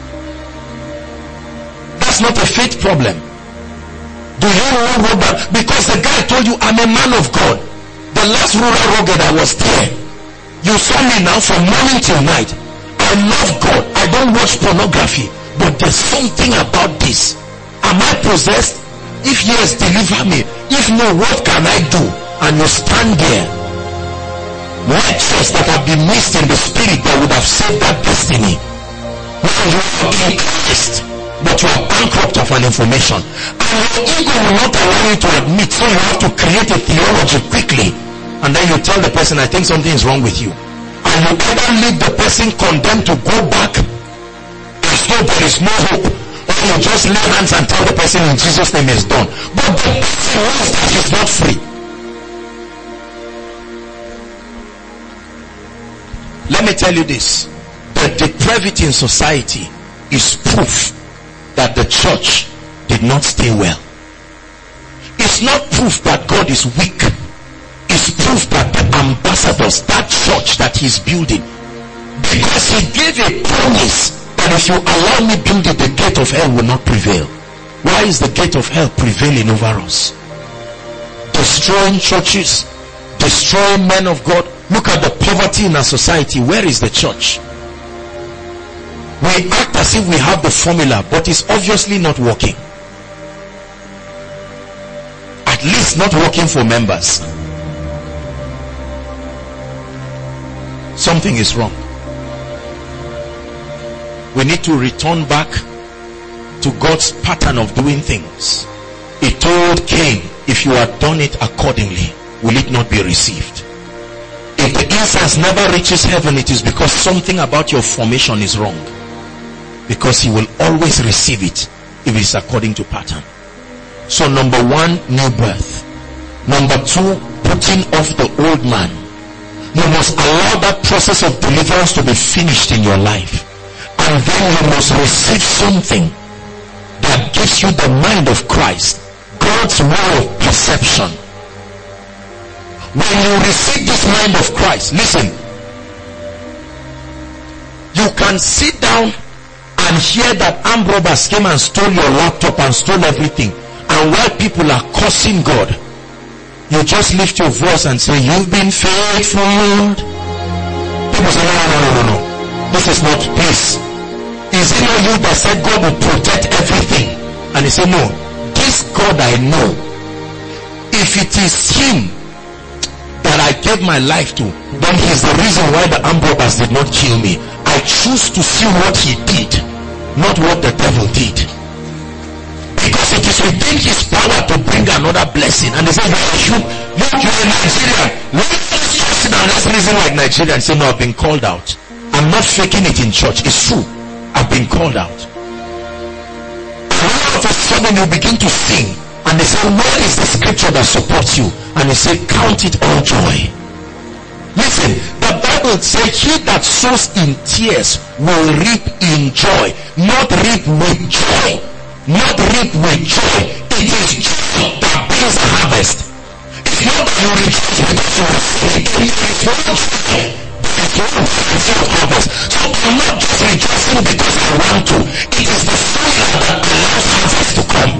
That's not a faith problem. Do you know what that? Because the guy told you, I'm a man of God. The last rural rugged I was there. You saw me now from morning till night. I love God. I don't watch pornography. But there's something about this. Am I possessed? If yes, deliver me. If no, what can I do? And you stand there. Lectures that have been missed in the spirit that would have saved that destiny. Now you are in Christ, but you are bankrupt of an information. And your ego will not allow you to admit, so you have to create a theology quickly. And then you tell the person, I think something is wrong with you. And you either leave the person condemned to go back as though there is no hope, or you just lay hands and tell the person in Jesus' name is done. But the person knows that he's not free. Let me tell you this. The depravity in society is proof that the church did not stay well. It's not proof that God is weak. It's proof that the ambassadors, that church that he's building, because he gave a promise that if you allow me build it, the gate of hell will not prevail. Why is the gate of hell prevailing over us? Destroying churches, destroying men of God. Look at the poverty in our society. Where is the church? We act as if we have the formula, but it's obviously not working. At least not working for members. Something is wrong. We need to return back to God's pattern of doing things. He told Cain, if you had done it accordingly, will it not be received? If the incense never reaches heaven, it is because something about your formation is wrong. Because he will always receive it if it is according to pattern. So number one, new birth. Number two, putting off the old man. You must allow that process of deliverance to be finished in your life. And then you must receive something that gives you the mind of Christ. God's way of perception. When you receive this mind of Christ, listen, you can sit down and hear that armed robbers came and stole your laptop and stole everything, and while people are cursing God, you just lift your voice and say, you've been faithful, Lord. People say, no, no, no, no, no, this is not peace. Is it not you that said God will protect everything? And he said, no, this God I know. If it is him that I gave my life to, then he is the reason why the armed robbers did not kill me. I choose to see what he did, not what the devil did. Because it is within his power to bring another blessing. And they say, you, look, you're a Nigerian. Let's just sit down, let's reason like Nigeria and say, no, I've been called out. I'm not faking it in church. It's true. I've been called out. And all of a sudden you begin to sing. And they say, where is the scripture that supports you? And they say, count it all joy. Listen, the Bible says, he that sows in tears will reap in joy. Not reap with joy. Not reap with joy. It is joy that brings a harvest. It's not that you rejoice because you are sick. It is not joy that So I'm not just rejoicing because I want to. It is the fire that allows harvest to come.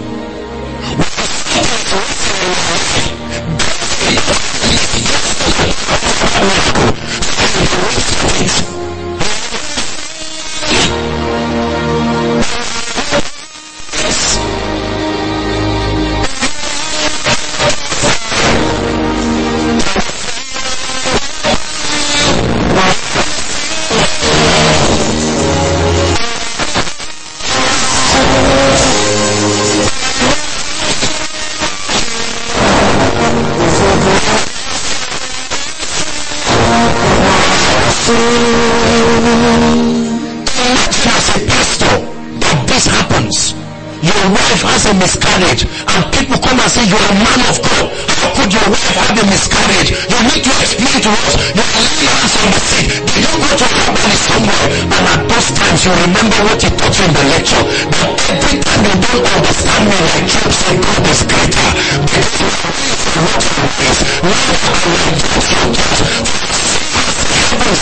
Miscarriage, and people come and say you're a man of God. How could your wife have a miscarriage? You need to explain to us. You are laying hands on the sick. They don't go to Rabbi somewhere. And at those times you remember what he taught you in the lecture. That every time you don't understand me like Job said, God is greater. Because you are raised for what you are raised. Life and rejoice your thoughts. Heavens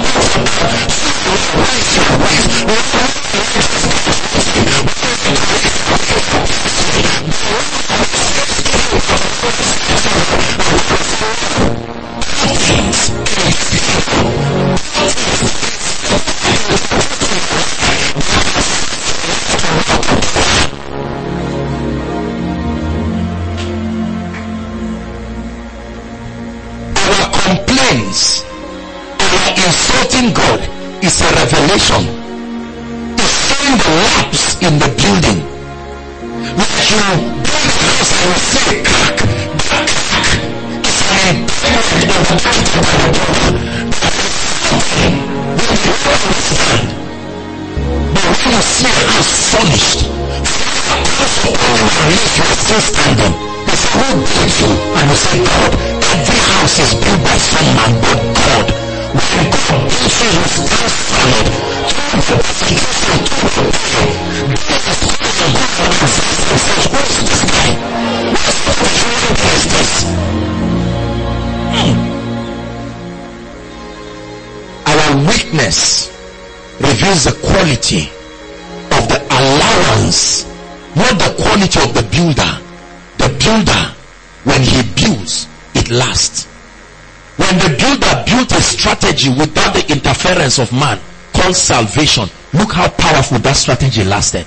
raise your ways. Our complaints, our insulting God is a revelation. It's showing the lapse in the building. Like you build a house and you see a crack. That crack is an impediment of the when you understand. But when you see a house furnished, also all your life you are still standing. It's who built you, and you say, God, every house is built by some man, but God, when God builds you, you stand solid. Our weakness reveals the quality of the allowance, not the quality of the builder. The builder, when he builds, it lasts. When the builder built a strategy without the interference of man called salvation, look how powerful that strategy lasted.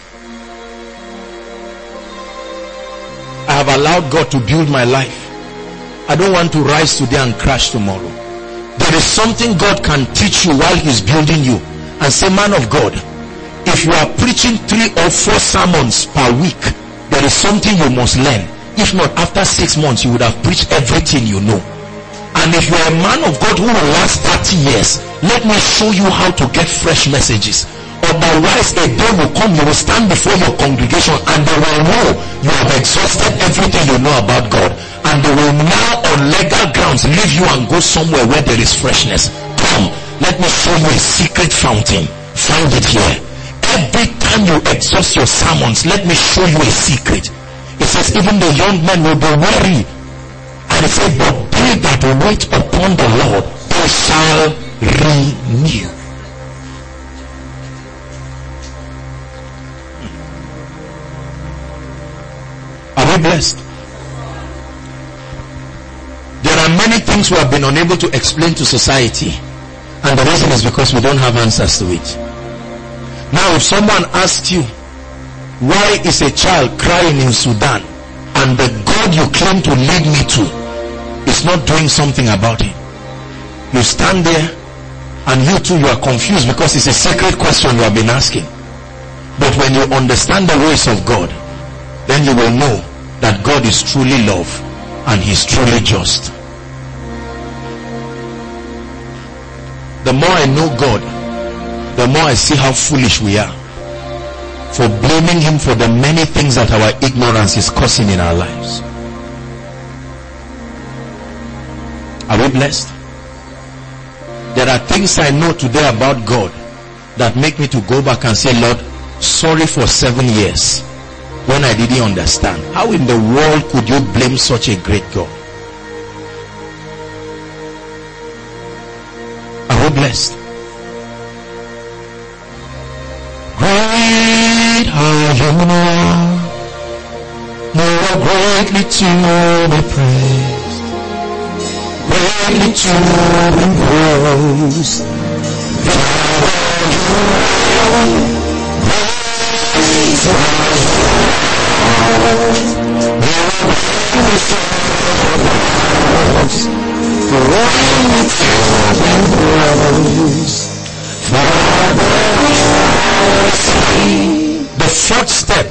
I have allowed God to build my life. I don't want to rise today and crash tomorrow. There is something God can teach you while he's building you. And say, man of God, if you are preaching three or four sermons per week, there is something you must learn. If not, after six months you would have preached everything you know. And if you are a man of God who will last thirty years, let me show you how to get fresh messages. Otherwise, a day will come, you will stand before your congregation and they will know you have exhausted everything you know about God. And they will now, on legal grounds, leave you and go somewhere where there is freshness. Come, let me show you a secret fountain. Find it here. Every time you exhaust your sermons, let me show you a secret. It says even the young men will be weary. And it said, but they that wait upon the Lord, they shall renew. Are we blessed? There are many things we have been unable to explain to society. And the reason is because we don't have answers to it. Now if someone asks you, why is a child crying in Sudan and the God you claim to lead me to is not doing something about it? You stand there and you too, you are confused because it's a sacred question you have been asking. But when you understand the ways of God, then you will know that God is truly love and he's truly just. The more I know God, the more I see how foolish we are for blaming him for the many things that our ignorance is causing in our lives. Are we blessed? There are things I know today about God that make me to go back and say, Lord, sorry for seven years when I didn't understand. How in the world could you blame such a great God? Are we blessed? Great are you, Lord. You are greatly to be praised, greatly to be praised. Great are The fourth step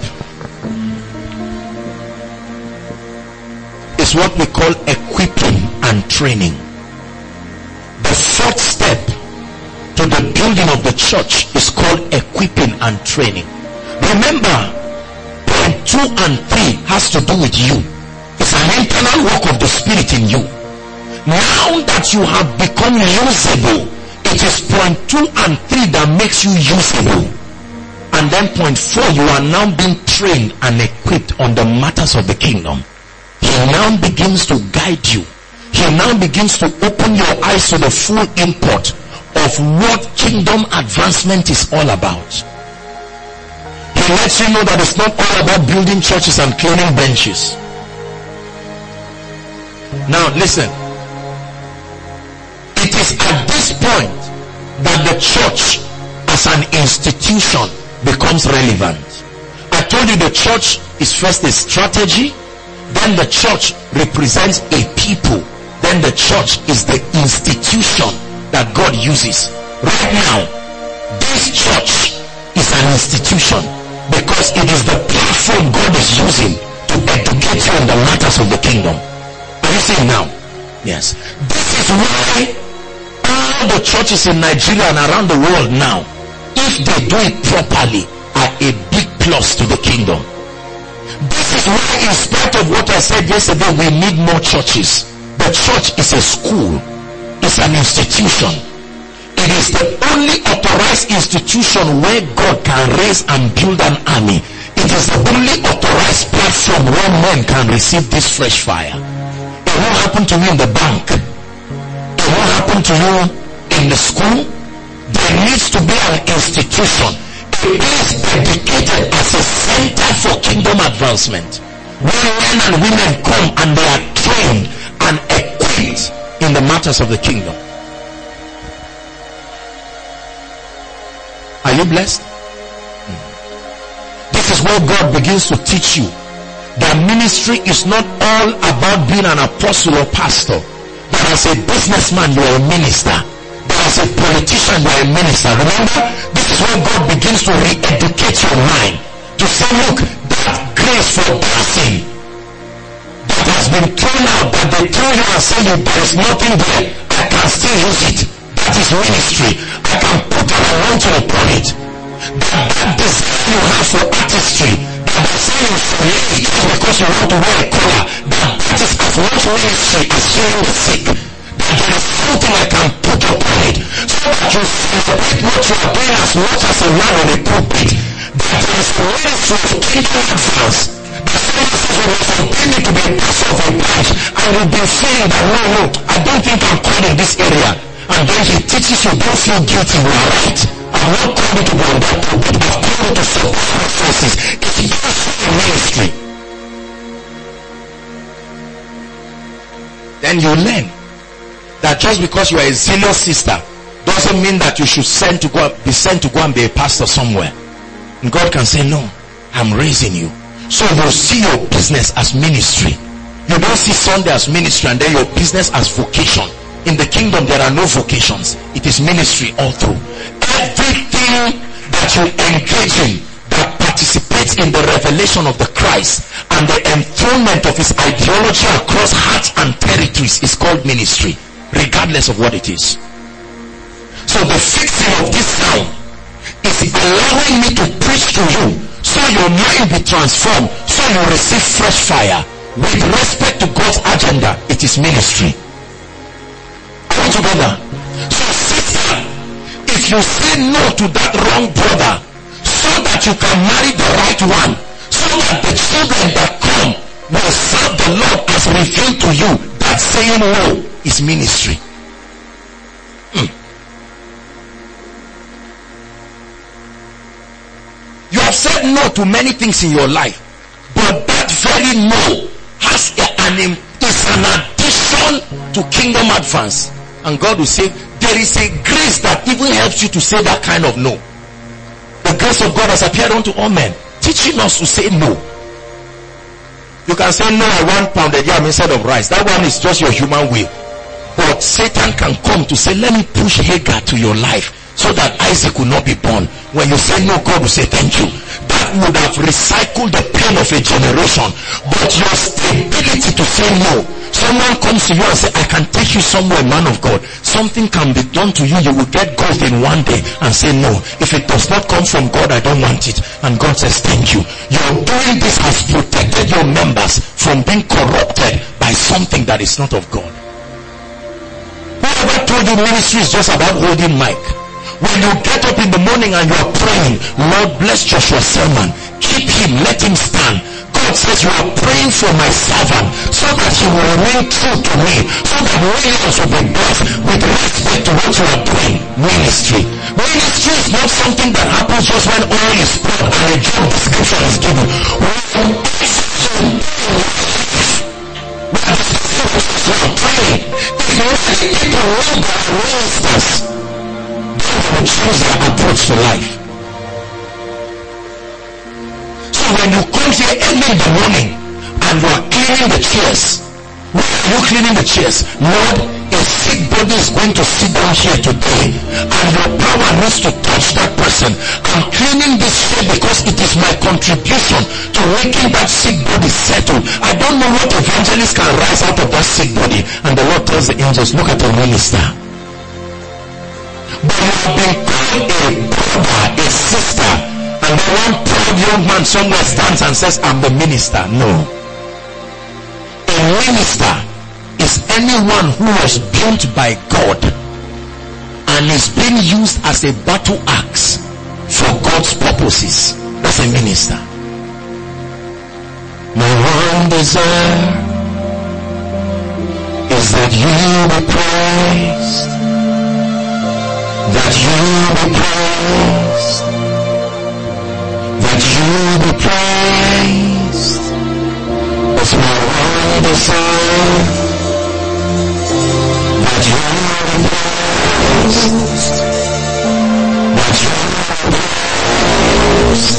is what we call equipping and training. The fourth step to the building of the church is called equipping and training. Remember, point two and three has to do with you. It's an internal work of the Spirit in you. Now that you have become usable, it is point two and three that makes you usable. And then point four, you are now being trained and equipped on the matters of the kingdom. He now begins to guide you. He now begins to open your eyes to the full import of what kingdom advancement is all about. He lets you know that it's not all about building churches and cleaning benches. Now listen. It is at this point that the church as an institution becomes relevant. I told you the church is first a strategy, then the church represents a people, then the church is the institution that God uses. Right now, this church is an institution because it is the platform God is using to educate you on the matters of the kingdom. Are you seeing now? Yes. This is why all the churches in Nigeria and around the world now, if they do it properly, are a big plus to the kingdom. This is why, in spite of what I said yesterday, we need more churches. The church is a school. It's an institution. It is the only authorized institution where God can raise and build an army. It is the only authorized platform where men can receive this fresh fire. It won't happen to you in the bank. It won't happen to you in the school. There needs to be an institution. It is dedicated as a center for kingdom advancement, where men and women come and they are trained and equipped in the matters of the kingdom. Are you blessed? This is where God begins to teach you that ministry is not all about being an apostle or pastor. That as a businessman you are a minister. As a politician, you are a minister. Remember, this is where God begins to re-educate your mind. To say, look, that grace for blessing that has been thrown out, that they throw you and say you there is nothing there, I can still use it. That is ministry. I can put an anointing upon it. That, that desire you have for artistry, that desire for you just because you want to wear a collar, that, that is as much ministry as healing the sick. There is something I can put upon it so that you celebrate what you are doing as much as a man on a pulpit. That there is a ministry of kingdom advance. The same as when you ordained me to be a pastor of a branch, and you've been saying that no, no, I don't think I'm called in this area. And then he teaches you, don't feel guilty, you are right. I'm not called you to be on that pulpit, I've called you to support resources. It's useful in ministry. Then you learn that just because you are a zealous sister doesn't mean that you should send to go, be sent to go and be a pastor somewhere. And God can say, no, I'm raising you. So you see your business as ministry. You don't see Sunday as ministry and then your business as vocation. In the kingdom there are no vocations. It is ministry all through. Everything that you engage in that participates in the revelation of the Christ and the enthronement of his ideology across hearts and territories is called ministry, regardless of what it is. So the fixing of this sound is allowing me to preach to you so your mind be transformed, so you receive fresh fire. With respect to God's agenda, it is ministry. Are we together? So sister, if you say no to that wrong brother so that you can marry the right one, so that the children that come will serve the Lord as revealed to you, that saying no is ministry. Hmm. said no to many things in your life, but that very no has a, an is an addition to kingdom advance. And God will say, there is a grace that even helps you to say that kind of no. The grace of God has appeared unto all men, teaching us to say no. You can say, no, I want pounded yam instead of rice. That one is just your human will. But Satan can come to say, let me push Hagar to your life so that Isaac will not be born. When you say no, God will say thank you. That would have recycled the pain of a generation. But your stability to say no. Someone comes to you and say, I can take you somewhere, man of God. Something can be done to you. You will get gold in one day, and say no. If it does not come from God, I don't want it. And God says thank you. Your doing this has protected your members from being corrupted by something that is not of God. Whoever told you ministry is just about holding mic? When you get up in the morning and you are praying, Lord bless Joshua's sermon, keep him, let him stand. God says you are praying for my servant so that he will remain true to me, so that millions will be blessed with respect to what you are doing. Ministry. Ministry is not something that happens just when oil is poured and a job description is given. When you are praying, if you want to get the room that ministers, God will choose your approach to life. So when you come here early in the morning and you are cleaning the chairs, why are you cleaning the chairs? Lord, a sick body is going to sit down here today, and your power needs to touch that person. I'm cleaning this chair because it is my contribution to making that sick body settle. I don't know what evangelist can rise out of that sick body. And the Lord tells the angels, look at the minister. But you have been called a brother, a sister, and the one proud young man somewhere stands and says, I'm the minister. No. A minister is anyone who was built by God and is being used as a battle axe for God's purposes. That's a minister. My one desire is that you be praised, that you be praised, that you be praised. That's my one desire, that you be praised, that you be praised,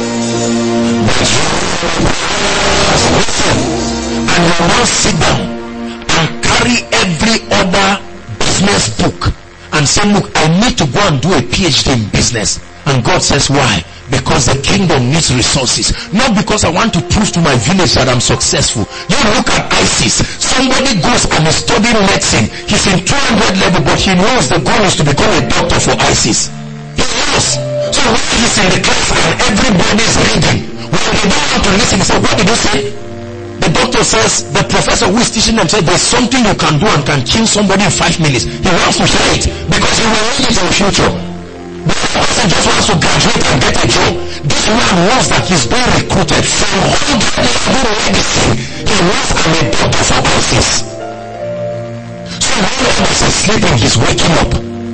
that you be praised. Listen, and you now sit down and carry every other business book and say, look, I need to go and do a P H D in business. And God says, why? Because the kingdom needs resources. Not because I want to prove to my village that I'm successful. You look at ISIS. Somebody goes and is studying medicine. He's in two hundred level, but he knows the goal is to become a doctor for ISIS. He knows. So when he's in the class and everybody's reading, when they don't want to listen, he says, what did you say? The doctor says, the professor who is teaching them said, there's something you can do and can kill somebody in five minutes. He wants to hear it because he will need it in the future. The person just wants to graduate and get a job. This man knows that he's being recruited from one level medicine. He wants to be a doctor for ISIS. So when he is sleeping, he's waking up.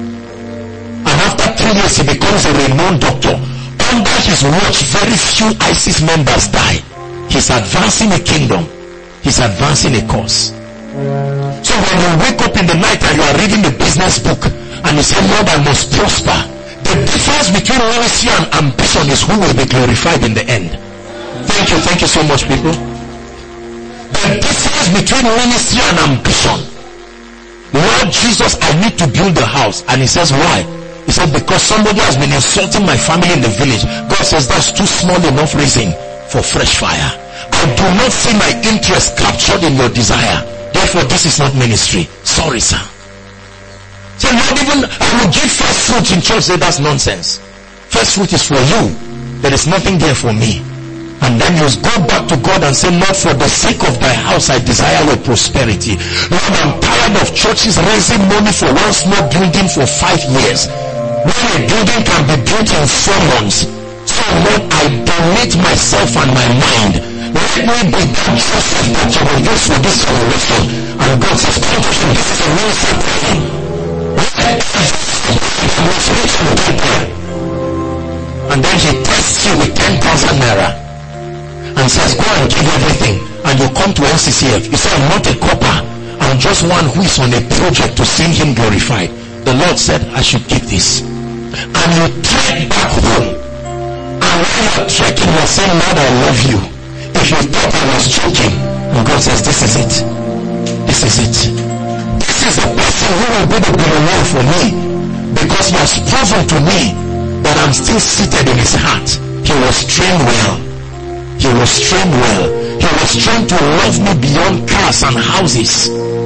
And after three years, he becomes a renowned doctor. Under his watch, very few ISIS members die. He's advancing a kingdom. He's advancing a cause. So when you wake up in the night and you are reading the business book and you say, Lord, I must prosper. The difference between ministry and ambition is who will be glorified in the end. Thank you. Thank you so much, people. The difference between ministry and ambition. Lord Jesus, I need to build a house. And he says, why? He said, because somebody has been insulting my family in the village. God says, that's too small enough reason for fresh fire. I do not see my interest captured in your desire. Therefore, this is not ministry. Sorry, sir. Say, not even, I will give first fruit in church. Say, that's nonsense. First fruit is for you. There is nothing there for me. And then you go back to God and say, Lord, for the sake of thy house, I desire your prosperity. Lord, I'm tired of churches raising money for one small building for five years. When a building can be built in four months. So, Lord, I donate myself and my mind. Let me be that Joseph that you will use for this generation. And God says, come to him, this is a ministry praying. And then he trusts you with ten thousand naira and says, go and give everything, and you come to N C C F, you say, I'm not a copper, I'm just one who is on a project to see him glorified. The Lord said, I should give this. And you trek back home, and when you're trekking, you're saying, Lord, I love you. If you thought I was joking, and God says, this is it. This is it. This is the person who will be the billionaire for me, because he has proven to me that I'm still seated in his heart. He was trained well. He was trained well. He was trained to love me beyond cars and houses.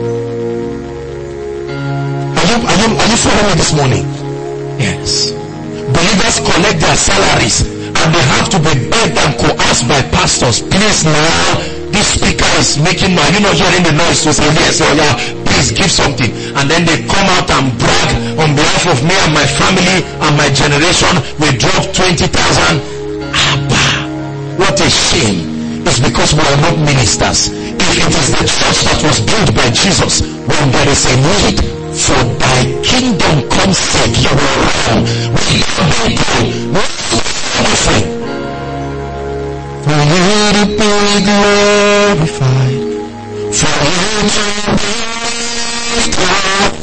Are you, are you, are you following me this morning? Yes. Believers collect their salaries and they have to be begged and coerced by pastors. Please now, this speaker is making noise. You're not hearing the noise to say yes or yeah, please give something. And then they come out and brag on behalf of me and my family and my generation. We dropped twenty thousand. Abba, what a shame. It's because we are not ministers. If it is the church that was built by Jesus, when there is a need for thy kingdom concept, you will run. We have been nothing. For you to be glorified, for you to be glorified.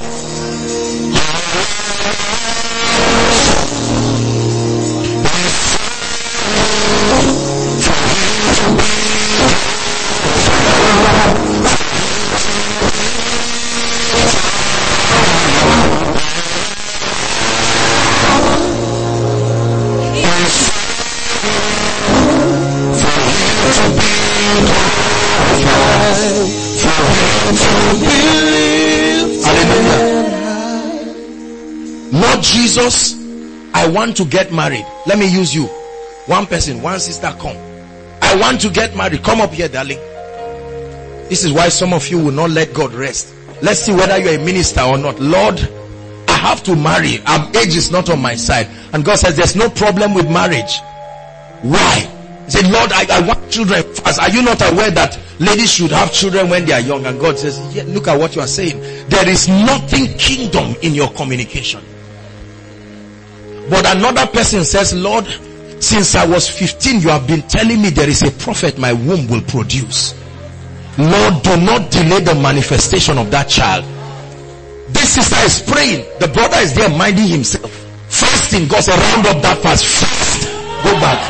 Jesus, I want to get married. Let me use you. One person, one sister, come. I want to get married. Come up here, darling. This is why some of you will not let God rest. Let's see whether you're a minister or not. Lord, I have to marry. Um, age is not on my side. And God says there's no problem with marriage. Why? He said, Lord, I, I want children fast. Are you not aware that ladies should have children when they are young? And God says, yeah, look at what you are saying. There is nothing kingdom in your communication. But another person says, Lord, since I was fifteen, you have been telling me there is a prophet my womb will produce. Lord, do not delay the manifestation of that child. This sister is praying. The brother is there minding himself. Fasting. God said, round up that fast. Fast. Go back.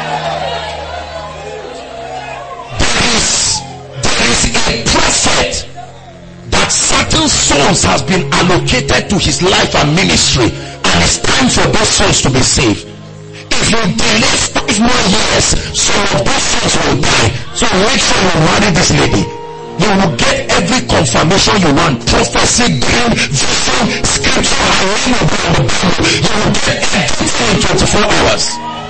There is, there is a prophet that certain souls has been allocated to his life and ministry. And it's time for those souls to be saved. If you delay five more years, some of those souls will die. So make sure you marry this lady. You will get every confirmation you want. Prophecy, dream, vision, scripture, you will get everything in twenty-four hours.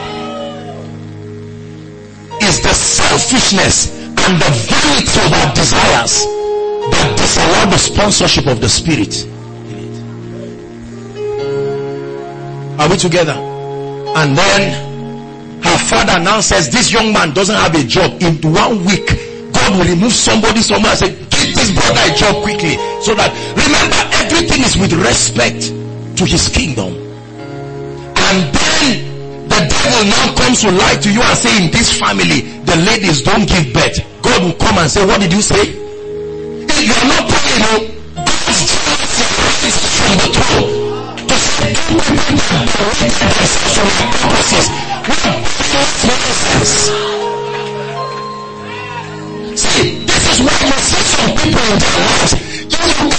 It's the selfishness and the vanity of our desires that disallow the sponsorship of the Spirit. Are we together? And then her father now says, this young man doesn't have a job. In one week, God will remove somebody somewhere and say, give this brother a job quickly. So that, remember, everything is with respect to his kingdom. And then the devil now comes to lie to you and say, in this family, the ladies don't give birth. God will come and say, what did you say? If you are not praying, God's justice is from the throne. See, this is why you see some people in their lives. You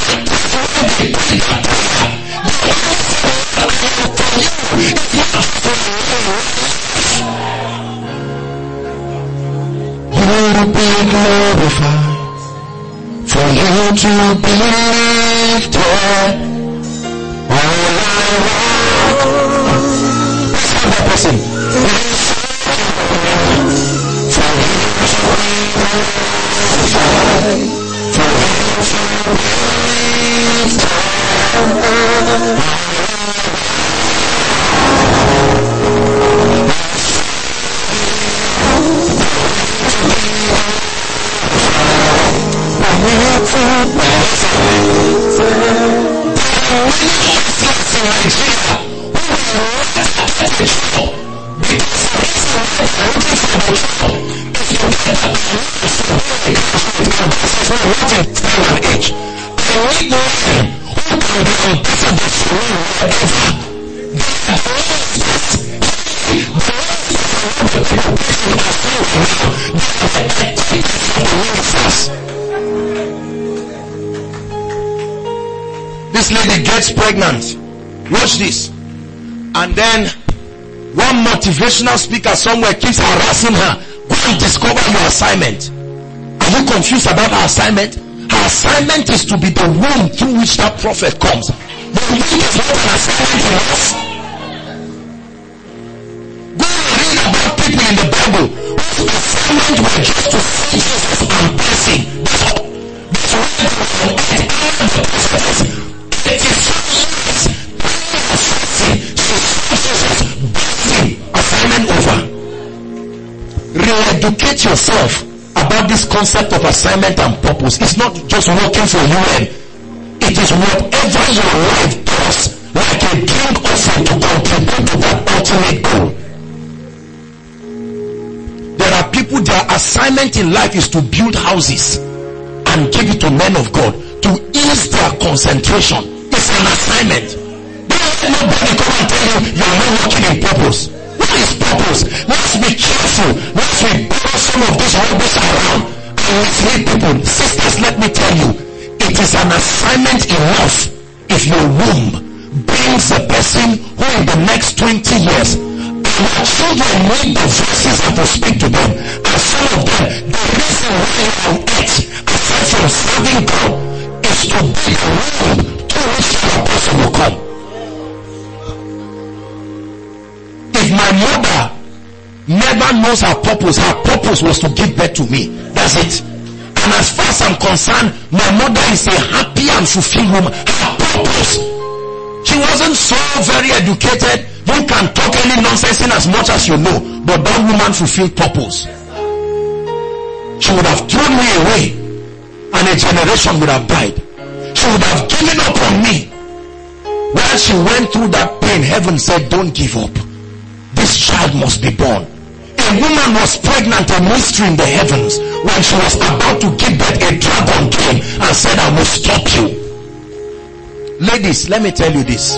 will be glorified, for you to be lifted. All I want. Person. need men who can be ambassadors for me wherever. This lady gets pregnant. Watch this. And then one motivational speaker somewhere keeps harassing her. Go and discover your assignment. Are you confused about her assignment? Her assignment is to be the womb through which that prophet comes. The womb is not an assignment for us. Go and read about people in the Bible whose assignment was just to see Jesus and blessing. That's all. That's all. It is assignment over. Re-educate yourself about this concept of assignment and purpose. It's not just working for you. It is whatever your life does, like a drink offering to contribute to that ultimate goal. There are people, their assignment in life is to build houses and give it to men of God to ease their concentration. It's an assignment. Don't let nobody come and tell you you are not working in purpose. What is purpose? Let's be careful. Let's rebuild some of these rubbish around and mislead people. Sisters, let me tell you, it is an assignment enough if your womb brings a person who in the next twenty years, our children need the voices and to speak to them. And some of them, the reason why they are on earth, aside from serving God, is to be a womb to which the person will come. If my mother never knows her purpose, her purpose was to give birth to me. That's it. And as far as I'm concerned, my mother is a happy and fulfilled woman. Her purpose. She wasn't so very educated. You can talk any nonsense in as much as you know. But that woman fulfilled purpose. She would have thrown me away and a generation would have died. She would have given up on me. While she went through that pain, heaven said, don't give up. This child must be born. A woman was pregnant, a mystery in the heavens. When she was about to give birth, a dragon came and said, I will stop you. Ladies, let me tell you this.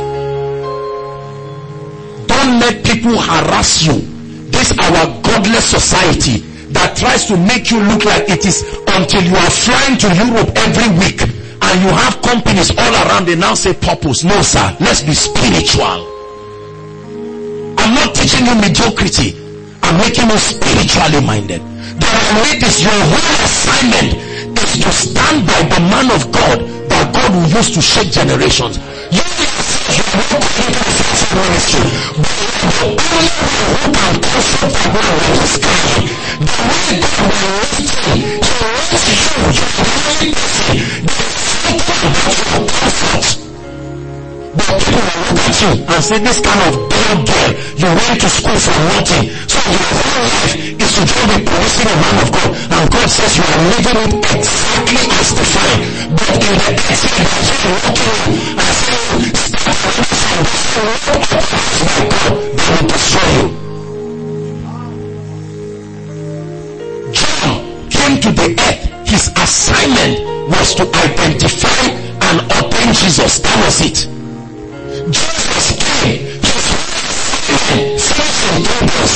Don't let people harass you. This our godless society that tries to make you look like it is until you are flying to Europe every week and you have companies all around. They now say purpose. No, sir. Let's be spiritual. I'm not teaching you mediocrity. I'm making you spiritually minded. There are ladies, your whole assignment is to stand by the man of God that God will use to shake generations. You yourself, you are not going to the first ministry, but the only one who can comfort the world in the sky, the way God will raise you, he will raise you, you will raise you, there is something that you will comfort. But people will look at you and say, this kind of girl girl, you went to school for nothing. So your whole life is to just be producing a man of God. And God says you are living it exactly as defined. But in the exit that you are walking and saying, start from this and God, they will destroy you. John came to the earth. His assignment was to identify and ordain Jesus. That was it. Jesus came, his faith in purpose,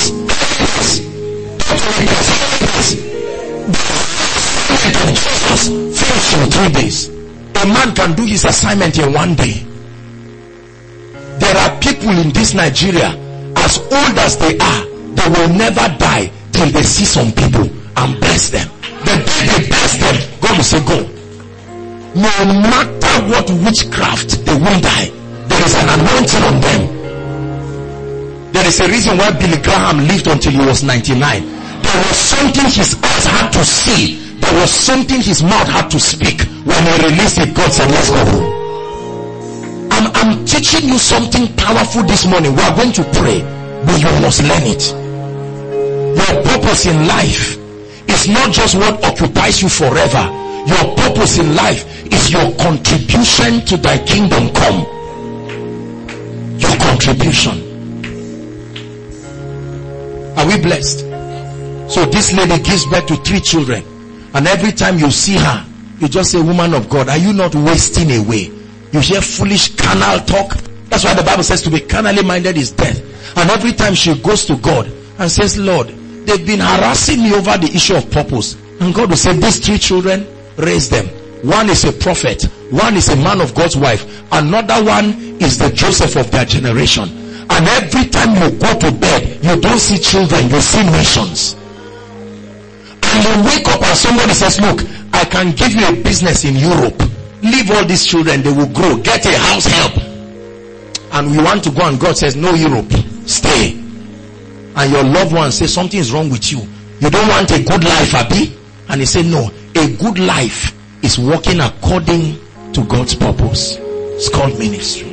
Jesus finished in three days. A man can do his assignment in one day. There are people in this Nigeria, as old as they are, they will never die till they see some people and bless them. The day they bless them, God will say, go. No matter what witchcraft, they won't die. There is an anointing on them. There is a reason why Billy Graham lived until he was ninety-nine. There was something his eyes had to see. There was something his mouth had to speak. When he released it, God said, let's go. I'm, I'm teaching you something powerful this morning. We are going to pray, but you must learn it. Your purpose in life is not just what occupies you forever. Your purpose in life is your contribution to thy kingdom come. Your contribution. Are we blessed? So this lady gives birth to three children, and every time you see her, You just say, woman of God, are you not wasting away? You hear foolish carnal talk. That's why the Bible says to be carnally minded is death. And every time she goes to God and says, Lord, they've been harassing me over the issue of purpose. And God will say, these three children, raise them. One is a prophet. One is a man of God's wife. Another one is the Joseph of their generation. And every time you go to bed, you don't see children, you see nations. And you wake up and somebody says, look, I can give you a business in Europe. Leave all these children, they will grow. Get a house help. And we want to go, and God says, no, Europe, stay. And your loved one says, something is wrong with you. You don't want a good life, Abi? And he said, no, a good life is walking according to God's purpose. It's called ministry.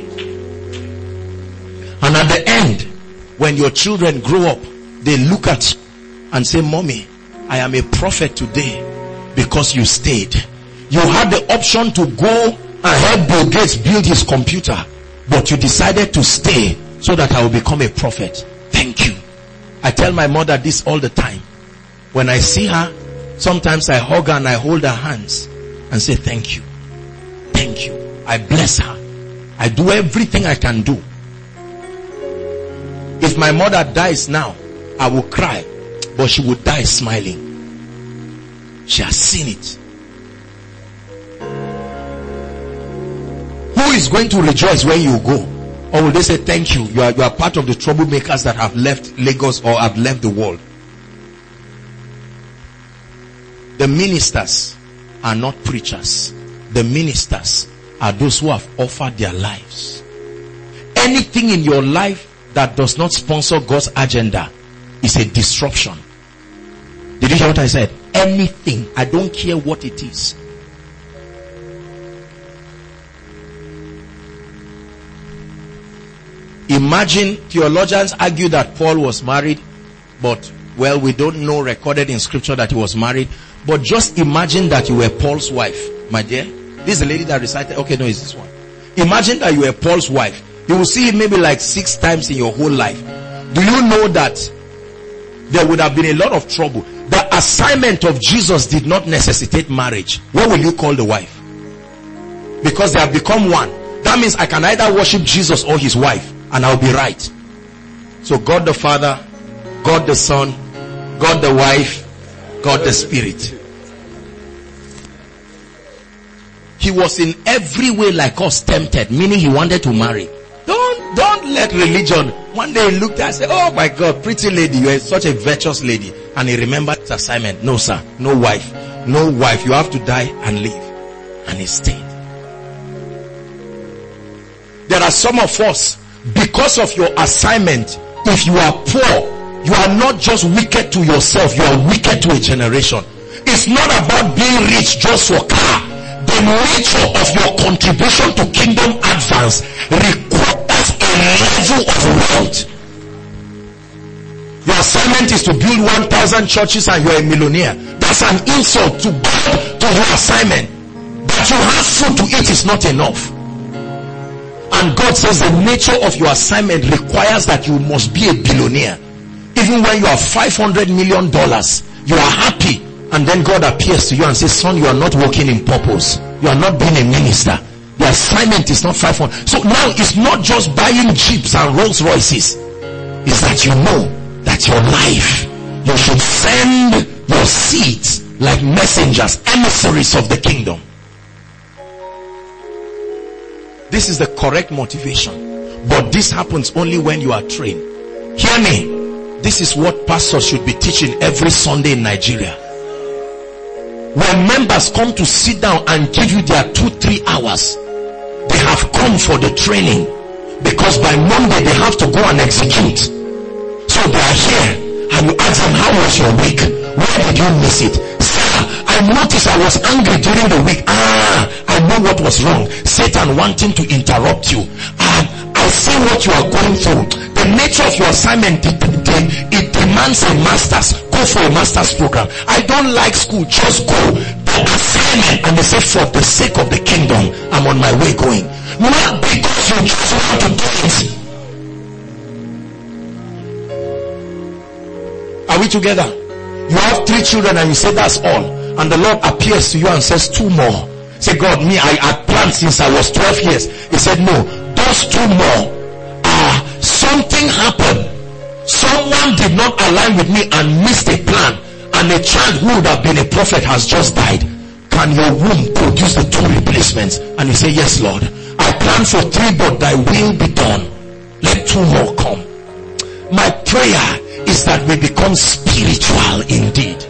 And at the end, when your children grow up, they look at you and say, Mommy, I am a prophet today because you stayed. You had the option to go and help Bill Gates build his computer, but you decided to stay so that I will become a prophet. Thank you. I tell my mother this all the time. When I see her, sometimes I hug her and I hold her hands and say, thank you. Thank you. I bless her. I do everything I can do. If my mother dies now, I will cry, but she would die smiling. She has seen it. Who is going to rejoice when you go? Or will they say, thank you, you are, you are part of the troublemakers that have left Lagos or have left the world? The ministers are not preachers. The ministers are those who have offered their lives. Anything in your life that does not sponsor God's agenda is a disruption. Did you hear what I said? Anything. I don't care what it is. Imagine, theologians argue that Paul was married, but well, we don't know recorded in scripture that he was married. But just imagine that you were Paul's wife, my dear. This is the lady that recited. Okay, no, it's this one. Imagine that you were Paul's wife. You will see him maybe like six times in your whole life. Do you know that there would have been a lot of trouble? The assignment of Jesus did not necessitate marriage. What will you call the wife? Because they have become one. That means I can either worship Jesus or his wife, and I'll be right. So God the Father, God the Son, God the wife, God the Spirit. He was in every way like us tempted, meaning he wanted to marry. Don't, don't let religion. One day he looked at and said, oh my God, pretty lady, you are such a virtuous lady. And he remembered his assignment. No sir, no wife, no wife. You have to die and live. And he stayed. There are some of us, because of your assignment, if you are poor, you are not just wicked to yourself, you are wicked to a generation. It's not about being rich just for car. The nature of your contribution to kingdom advance requires a level of wealth. Your assignment is to build one thousand churches and you are a millionaire. That's an insult to God, to your assignment. That you have food to eat is not enough. And God says the nature of your assignment requires that you must be a billionaire. Even when you have five hundred million dollars, you are happy. And then God appears to you and says, son, you are not working in purpose. You are not being a minister. The assignment is not five hundred. So now it's not just buying Jeeps and Rolls Royces. It's that you know that your life, you should send your seeds like messengers, emissaries of the kingdom. This is the correct motivation. But this happens only when you are trained. Hear me. This is what pastors should be teaching every Sunday in Nigeria. When members come to sit down and give you their two, three hours, they have come for the training. Because by Monday they have to go and execute. So they are here. And you ask them, how was your week? Where did you miss it? I noticed I was angry during the week. Ah, I know what was wrong. Satan wanting to interrupt you. Ah, I see what you are going through. The nature of your assignment, it, it, it demands a master's. Go for a master's program. I don't like school. Just go. The assignment. And they say, for the sake of the kingdom, I'm on my way going. Not because you just want to do it. Are we together? You have three children and you say that's all. and the Lord appears to you and says two more. Say, God, me, I had planned since I was twelve years. He said, no, those two more are something happened. Someone did not align with me and missed a plan, and a child who would have been a prophet has just died. Can your womb produce the two replacements? And you say, yes, Lord. I planned for three, but thy will be done. Let two more come. My prayer is that we become spiritual indeed.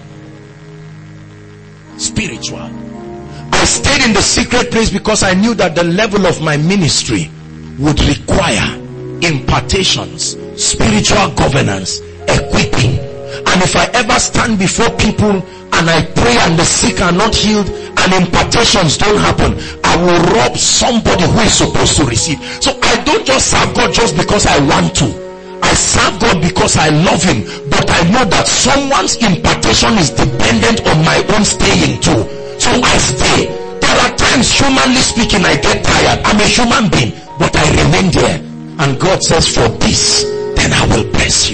Spiritual. I stayed in the secret place because I knew that the level of my ministry would require impartations, spiritual governance, equipping. And if I ever stand before people and I pray and the sick are not healed and impartations don't happen, I will rob somebody who is supposed to receive. So I don't just serve God just because I want to. I serve God because I love him, but I know that someone's impartation is dependent on my own staying too. So I stay. There are times, humanly speaking, I get tired. I'm a human being, but I remain there. And God says, for this, then I will bless you.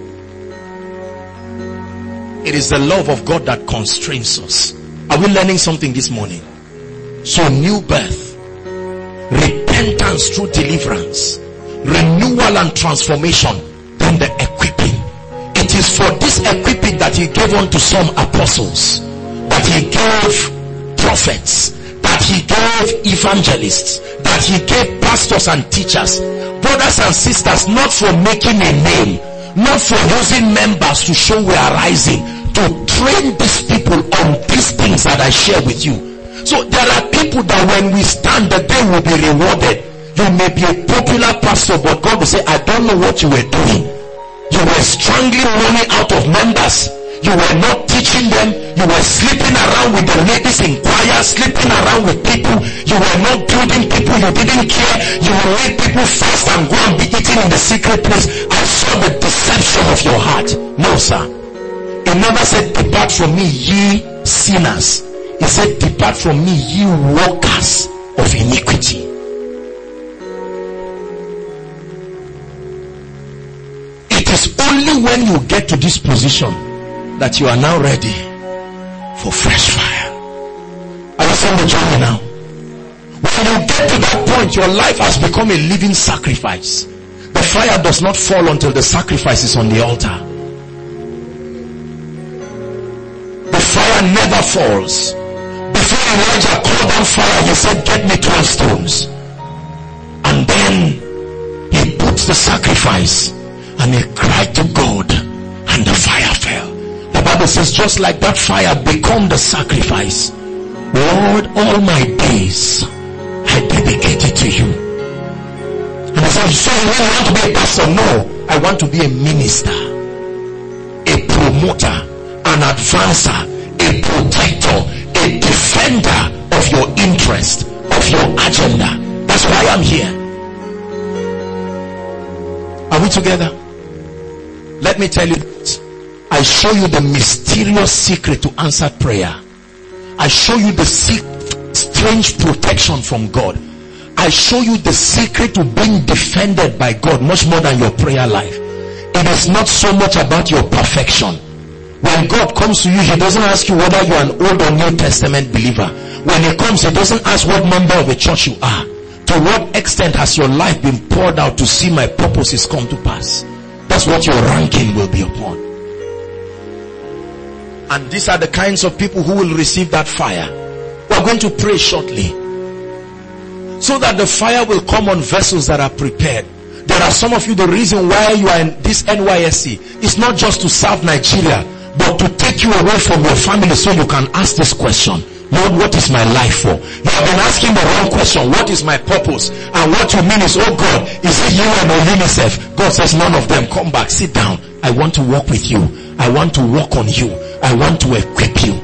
It is the love of God that constrains us. Are we learning something this morning? So new birth, repentance through deliverance, renewal and transformation, then the equipping. It is for this equipping that he gave unto some apostles, that he gave prophets, that he gave evangelists, that he gave pastors and teachers. Brothers and sisters, not for making a name, not for using members to show we are rising, to train these people on these things that I share with you. So there are people that when we stand, the day will be rewarded. You may be a popular pastor, but God will say, I don't know what you were doing. You were strangling money out of members. You were not teaching them. You were sleeping around with the ladies in choir, sleeping around with people. You were not building people. You didn't care. You will make people fast and go and be eating in the secret place. I saw the deception of your heart. No, sir. He never said, depart from me, ye sinners. He said, depart from me, ye workers of iniquity. It is only when you get to this position that you are now ready for fresh fire. Are you seeing the journey now? When you get to that point, your life has become a living sacrifice. The fire does not fall until the sacrifice is on the altar. The fire never falls. Before Elijah called down fire, he said, get me twelve stones. And then he puts the sacrifice and he cried to God, and the fire fell. The Bible says, just like that fire become the sacrifice. Lord, all my days I dedicate it to you. And I said, so you want to be a pastor? No, I want to be a minister, a promoter, an advancer, a protector, a defender of your interest, of your agenda. That's why I'm here. Are we together? Let me tell you this. I show you the mysterious secret to answered prayer. I show you the secret, strange protection from God. I show you the secret to being defended by God much more than your prayer life. It is not so much about your perfection. When God comes to you, he doesn't ask you whether you are an Old or New Testament believer. When he comes, he doesn't ask what member of a church you are. To what extent has your life been poured out to see my purposes come to pass? That's what your ranking will be upon. And these are the kinds of people who will receive that fire. We're going to pray shortly, so that the fire will come on vessels that are prepared. There are some of you, the reason why you are in this N Y S C is not just to serve Nigeria, but to take you away from your family so you can ask this question. Lord, what is my life for? You have been asking the wrong question. What is my purpose? And what you mean is, oh God, is it you and or UNICEF? God says, none of them. Come back, sit down. I want to walk with you. I want to walk on you. I want to equip you.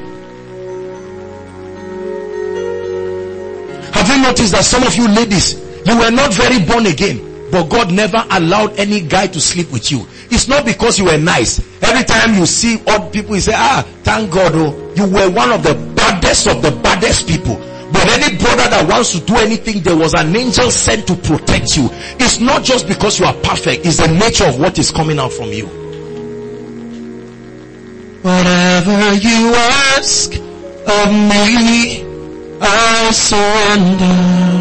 Have you noticed that some of you ladies, you were not very born again, but God never allowed any guy to sleep with you? It's not because you were nice. Every time you see odd people, you say, ah, thank God, oh, you were one of the baddest of the baddest people. But any brother that wants to do anything, there was an angel sent to protect you. It's not just because you are perfect, it's the nature of what is coming out from you. Whatever Whatever you ask of me, I surrender.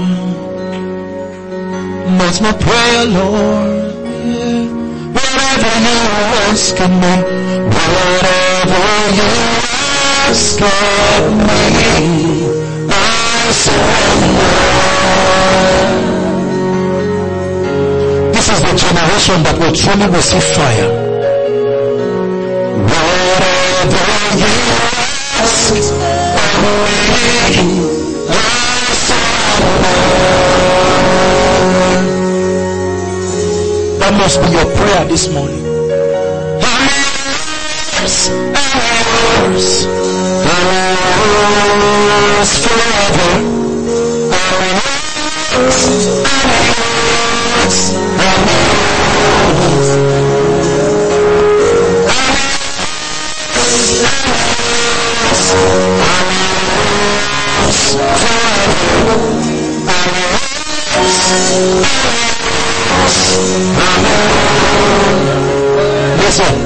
That's my prayer, Lord. Whatever you ask of me, whatever you ask of me, I surrender. This is the generation that will truly receive fire. Whatever you ask of me, I surrender. That must be your prayer this morning. I'm yours, I'm yours, I'm yours forever. I'm yours, I'm yours, I'm yours. Listen,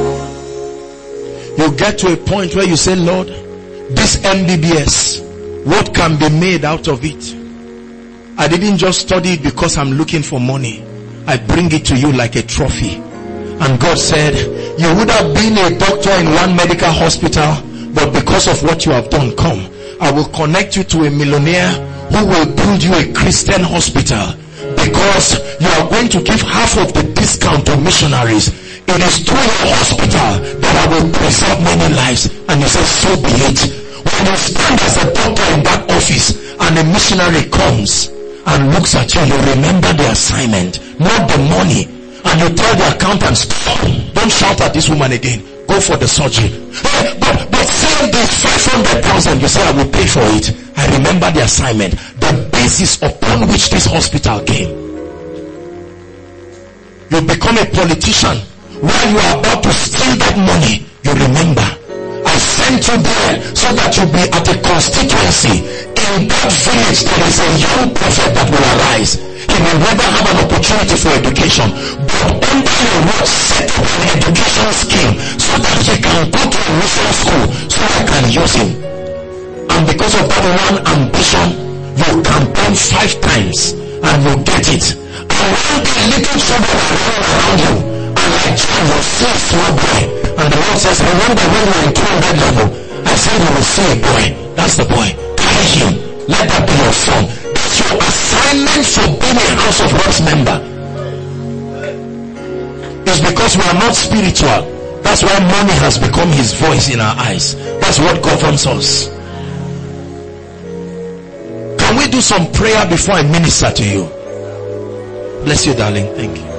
you get to a point where you say, Lord, this M B B S, what can be made out of it? I didn't just study it because I'm looking for money. I bring it to you like a trophy. And God said, you would have been a doctor in one medical hospital, but because of what you have done, come, I will connect you to a millionaire who will build you a Christian hospital, because you are going to give half of the discount to missionaries. It is through your hospital that I will preserve many lives. And you say, so be it. When you stand as a doctor in that office and a missionary comes and looks at you, you remember the assignment, not the money. And you tell the accountant, stop, don't shout at this woman again, go for the surgery. Hey, but, but save this five hundred thousand. You say, I will pay for it. I remember the assignment, the basis upon which this hospital came. You become a politician. While you are about to steal that money, you remember, I sent you there so that you be at a constituency. In that village, there is a young prophet that will arise. He will never have an opportunity for education, but under your word, set up an education scheme so that he can go to a mission school so I can use him. And because of that one ambition, you campaign five times and you get it. And one day, little children will run around you, and like John will see a small boy. And the Lord says, I wonder when we are in two hundred level. I said, you will see a boy. That's the boy. Carry him. Let that be your son. That's your assignment for being a House of Reps member. It's because we are not spiritual. That's why money has become his voice in our eyes. That's what governs us. Can we do some prayer before I minister to you? Bless you, darling. Thank you.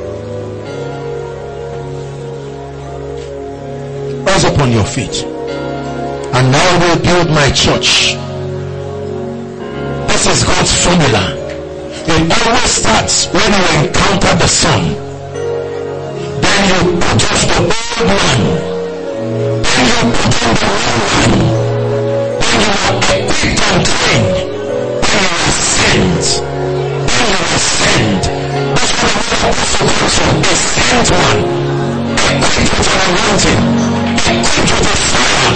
Rise up on your feet. And now I will build my church. This is God's formula. It always starts when you encounter the sun. Then you put off the old one. Then you put on the new one. Then you are equipped and trained. Then you ascend. Then you ascend. That's what the apostle calls you. A sent one. Equipped with an anointing. Equipped with a fire.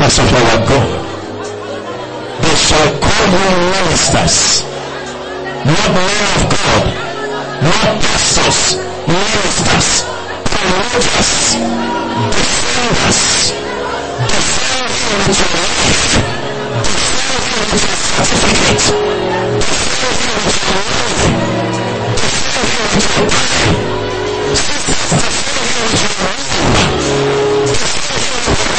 ministers of our God. They shall call you ministers, not men of God, not pastors, ministers, promoters, defenders, defend him with your life, defend him with your certificate, defend him with your money, defend him with your time, defend him with your name, defend him with your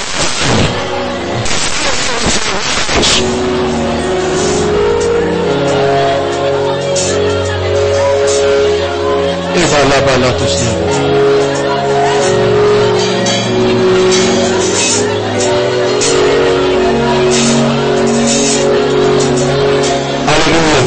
Hallelujah.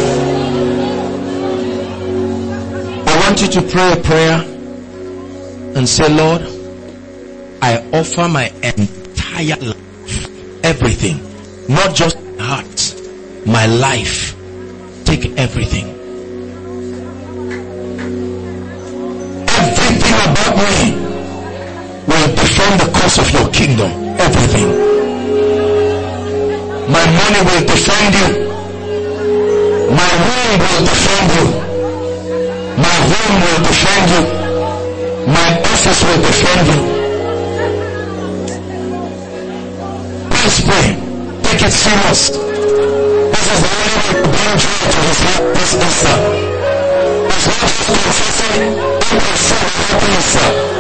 I want you to pray a prayer and say, Lord, I offer my entire life, everything. Not just my heart, my life. Take everything. Everything about me will defend the cause of your kingdom. Everything. My money will defend you. My womb will defend you. My home will defend you. My office will defend you. Please pray. Take it serious. This is the only way to bring joy to his heart this Easter. It's not just confessing, don't confess the happy Easter.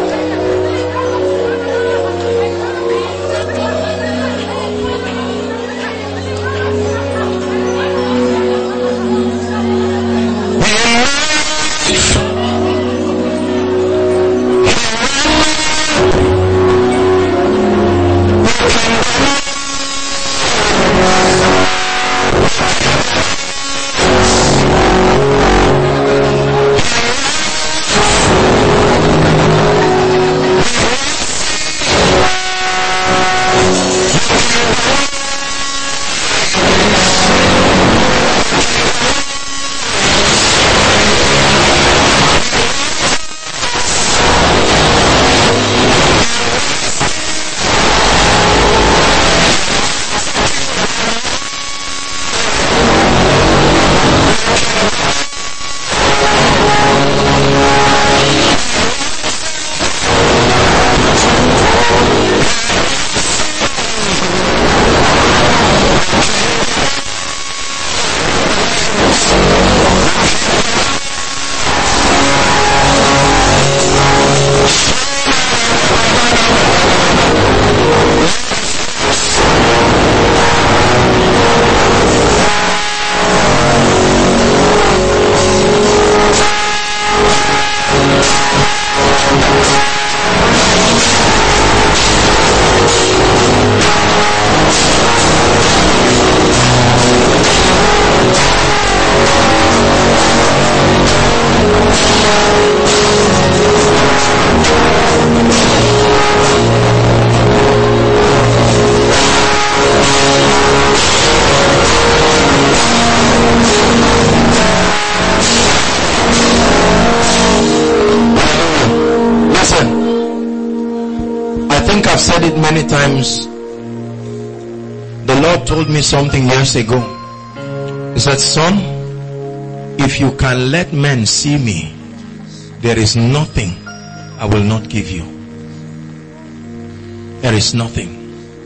I've said it many times. The Lord told me something years ago. He said, son, if you can let men see me, there is nothing I will not give you. There is nothing.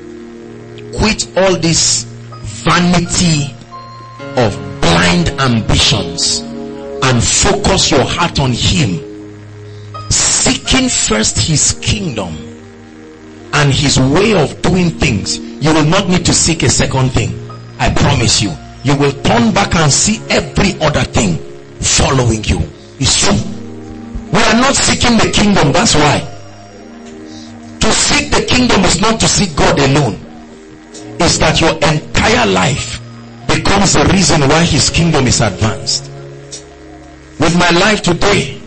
Quit all this vanity of blind ambitions and focus your heart on Him, seeking first His kingdom and His way of doing things. You will not need to seek a second thing. I promise you. You will turn back and see every other thing following you. It's true. We are not seeking the kingdom. That's why. To seek the kingdom is not to seek God alone. It's that your entire life becomes the reason why His kingdom is advanced. With my life today,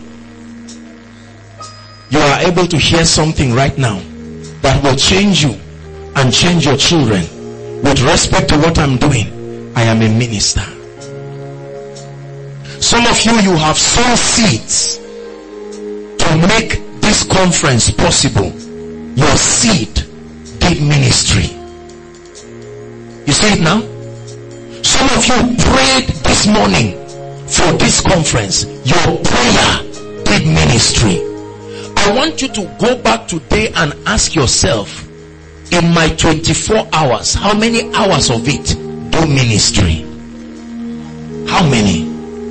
you are able to hear something right now that will change you and change your children. With respect to what I'm doing, I am a minister. Some of you, you have sown seeds to make this conference possible. Your seed did ministry. You see it now? Some of you prayed this morning for this conference. Your prayer did ministry. I want you to go back today and ask yourself, in my twenty-four hours, how many hours of it do ministry? How many?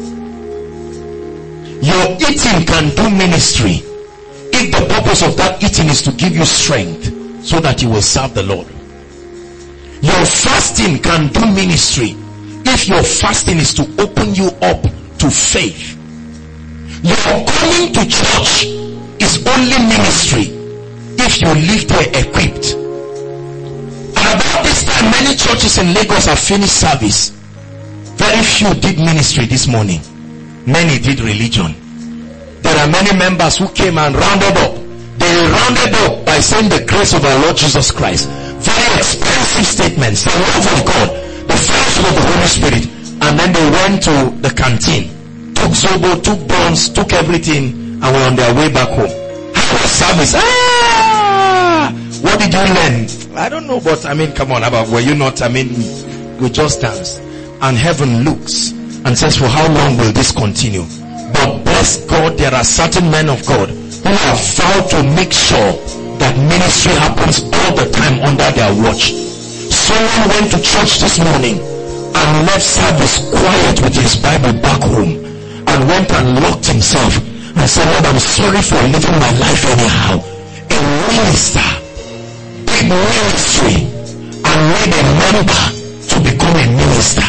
Your eating can do ministry if the purpose of that eating is to give you strength so that you will serve the Lord. Your fasting can do ministry if your fasting is to open you up to faith. Your coming to church is only ministry if you live there equipped. And about this time, many churches in Lagos have finished service. Very few did ministry this morning. Many did religion. There are many members who came and rounded up. They rounded up by saying the grace of our Lord Jesus Christ. Very expensive statements. The love of God, the fellowship of the Holy Spirit. And then they went to the canteen, took Zobo, took buns, took everything, and were on their way back home. How was service? Ah! What did you learn? I don't know, but I mean, come on, Abba, were you not? I mean, we just danced. And heaven looks and says, for how long will this continue? But bless God, there are certain men of God who have vowed to make sure that ministry happens all the time under their watch. Someone went to church this morning and left service quiet with his Bible back home and went and locked himself and said, Lord, I'm sorry for living my life anyhow. A minister did ministry and made a member to become a minister.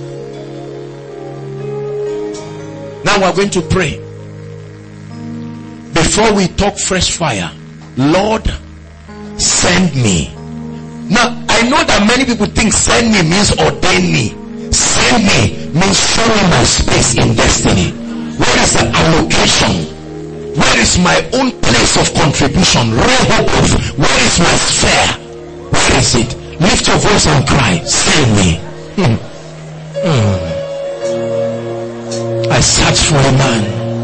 Now we're going to pray. Before we talk fresh fire, Lord, send me. Now, I know that many people think send me means ordain me. Send me means show me my space in destiny. Where is the allocation? Where is my own place of contribution? Real hope of where is my sphere? Where is it? Lift your voice and cry, send me. Hmm. Hmm. I search for a man.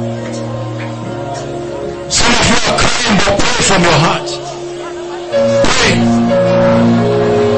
Some of you are crying, but pray from your heart. Pray.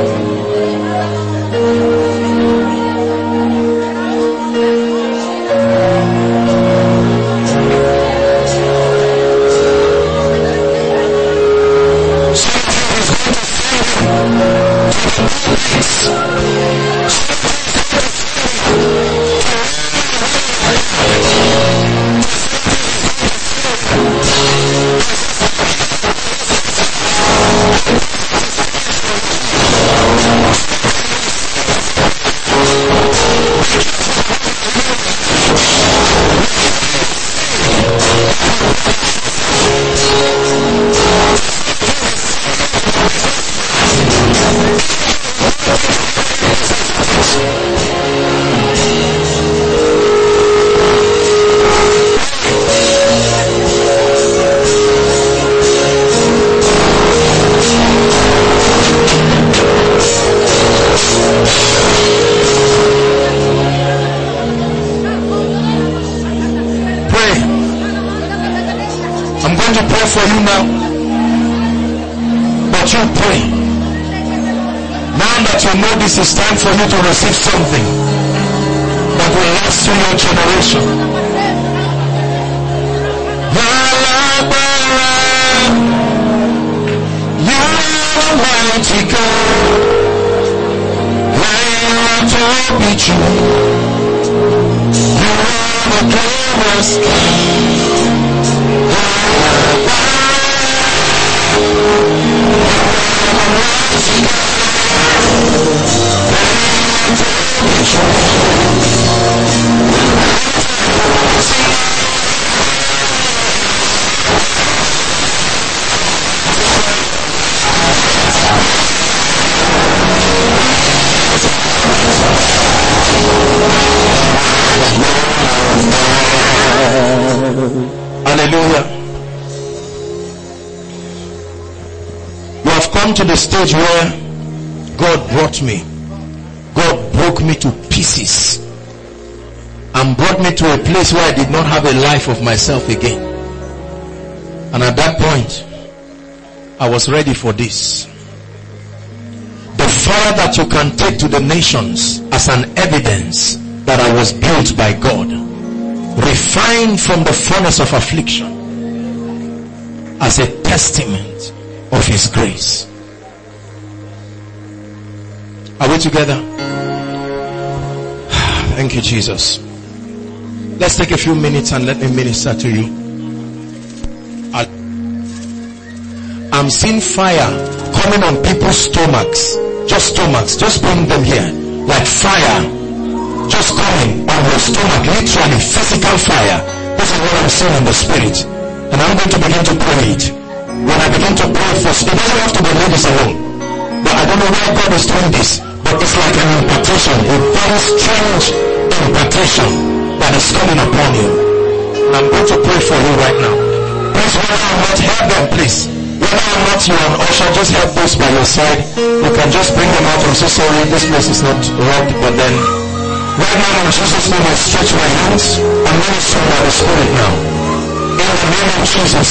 For you now, but you pray now that you know this is time for you to receive something that will last through your generation. You are mighty God, I want to be true. You are the glorious God. Hallelujah. You have come to the stage where God brought me. God broke me to pieces and brought me to a place where I did not have a life of myself again. And at that point, I was ready for this. fire that you can take to the nations as an evidence that I was built by God, refined from the furnace of affliction, as a testament of His grace. Are we together? Thank you, Jesus. Let's take a few minutes and let me minister to you. I'm seeing fire coming on people's stomachs. Just stomachs. Just bring them here. Like fire. Just coming on your stomach. Literally physical fire. This is what I'm seeing in the spirit. And I'm going to begin to pray it. When I begin to pray first, it doesn't have to be ladies alone. But I don't know why God is doing this. But it's like an impartation. A very strange impartation that is coming upon you. And I'm going to pray for you right now. Please, whether or not, help them, please. Whether or not you are an usher, just help those by your side. You can just bring them out. I'm so sorry, this place is not rubbed, but then right now in Jesus' name I stretch my hands. I'm ministering by the Spirit now. In the name of Jesus.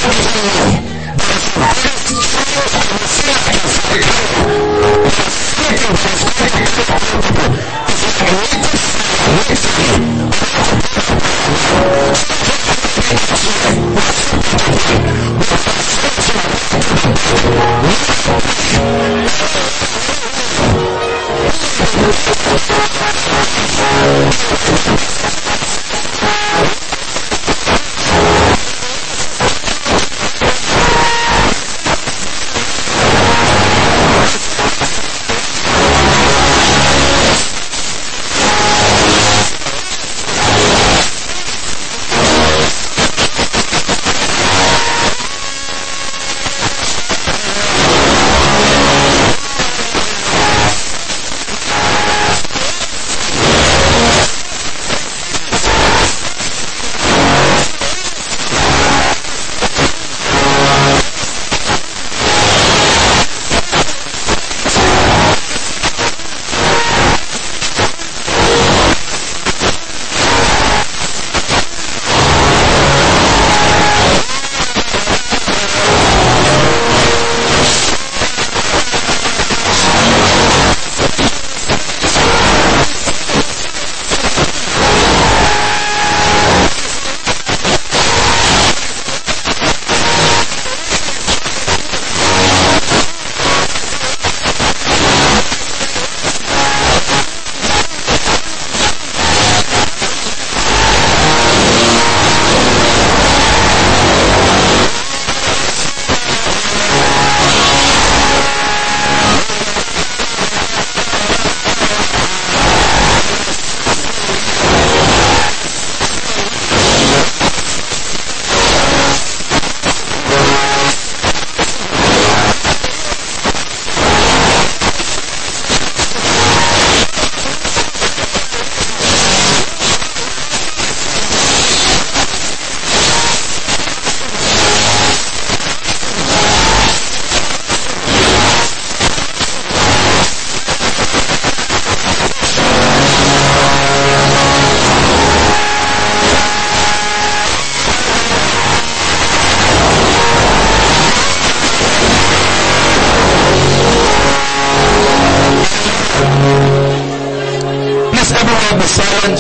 silent.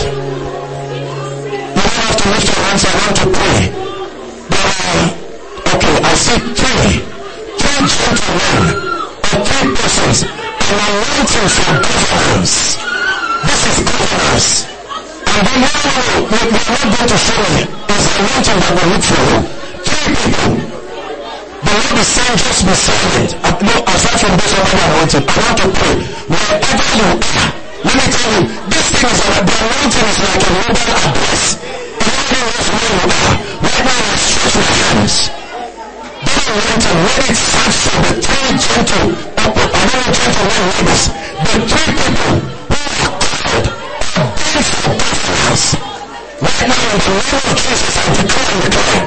You don't have to lift your hands. I want to pray. But, okay, I see three. Three gentlemen or three persons. An anointing for governance. This is governance. And then you know, we are not going to show you. It's an anointing that will look for you. Three people. The Lord is saying just be silent. No, aside from this one anointing, I want to pray. Wherever you are, let me tell you, this thing is like the anointing is like a mobile address. Anything else where you are, right now I stretch my hands. That anointing, when it starts from the three gentle, another gentleman ladies, the three people who are called, ordained for governance. Right now in the name of Jesus, I declare and declare.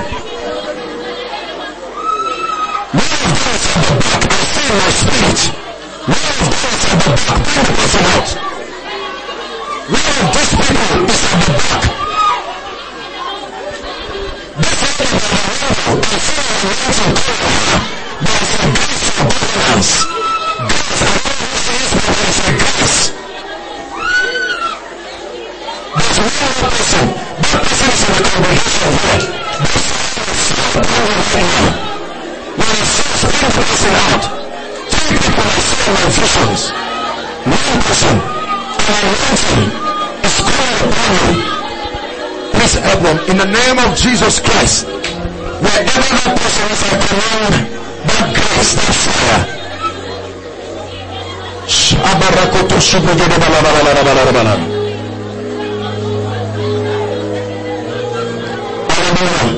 One of them is at the back, I feel my spirit. One of them is at the back, bring the person out. One of these people is at the back. This lady is at the window. I feel an anointing calling her. There is a grace for governance. Grace, I don't know who she is, but there is a grace. There's one other person. That person is in the congregation here. This person is not bringing him out. When he says bring the person out, three people are seeing my visions. One person, an anointing is calling upon you. Please help them in the name of Jesus Christ. Wherever that person is, I command that grace, that fire. Shabarakoto shubregede balabalabalabala. Hallelujah.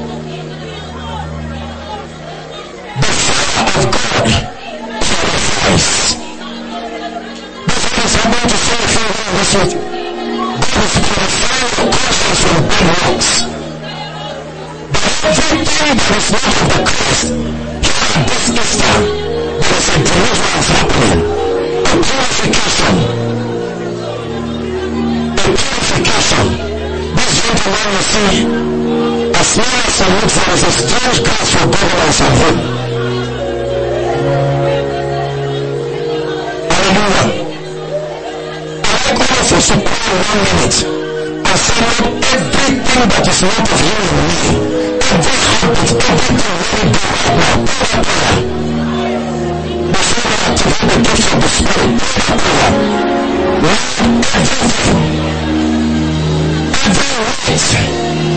The fire of God purifies. This is I'm going to say a few words this week. God is purifying your conscience from bad works. Everything that is not of the Christ, here at this Easter, there is a deliverance happening. A purification. A purification. This gentleman you see, as long as you look that there is a strange grace for governance of him. Hallelujah. I like all of us to pray in one minute and say, Lord, everything that is not of you in me, every habit, everything really do right now, pray that prayer. Before we activate the gifts of the Spirit, pray that prayer. Lord, everything, every right,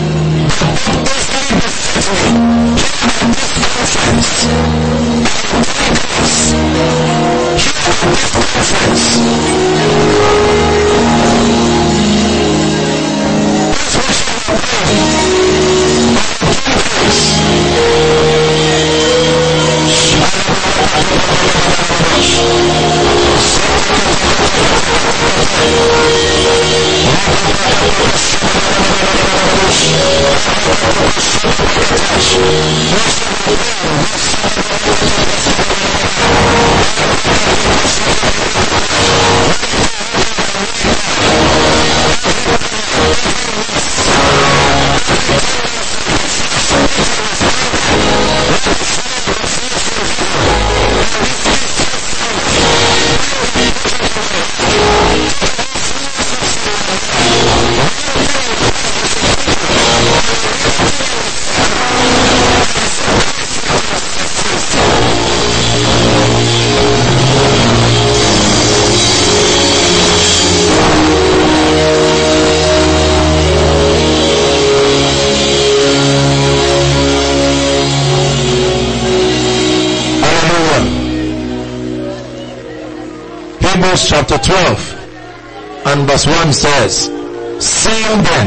chapter twelve and verse one says, seeing then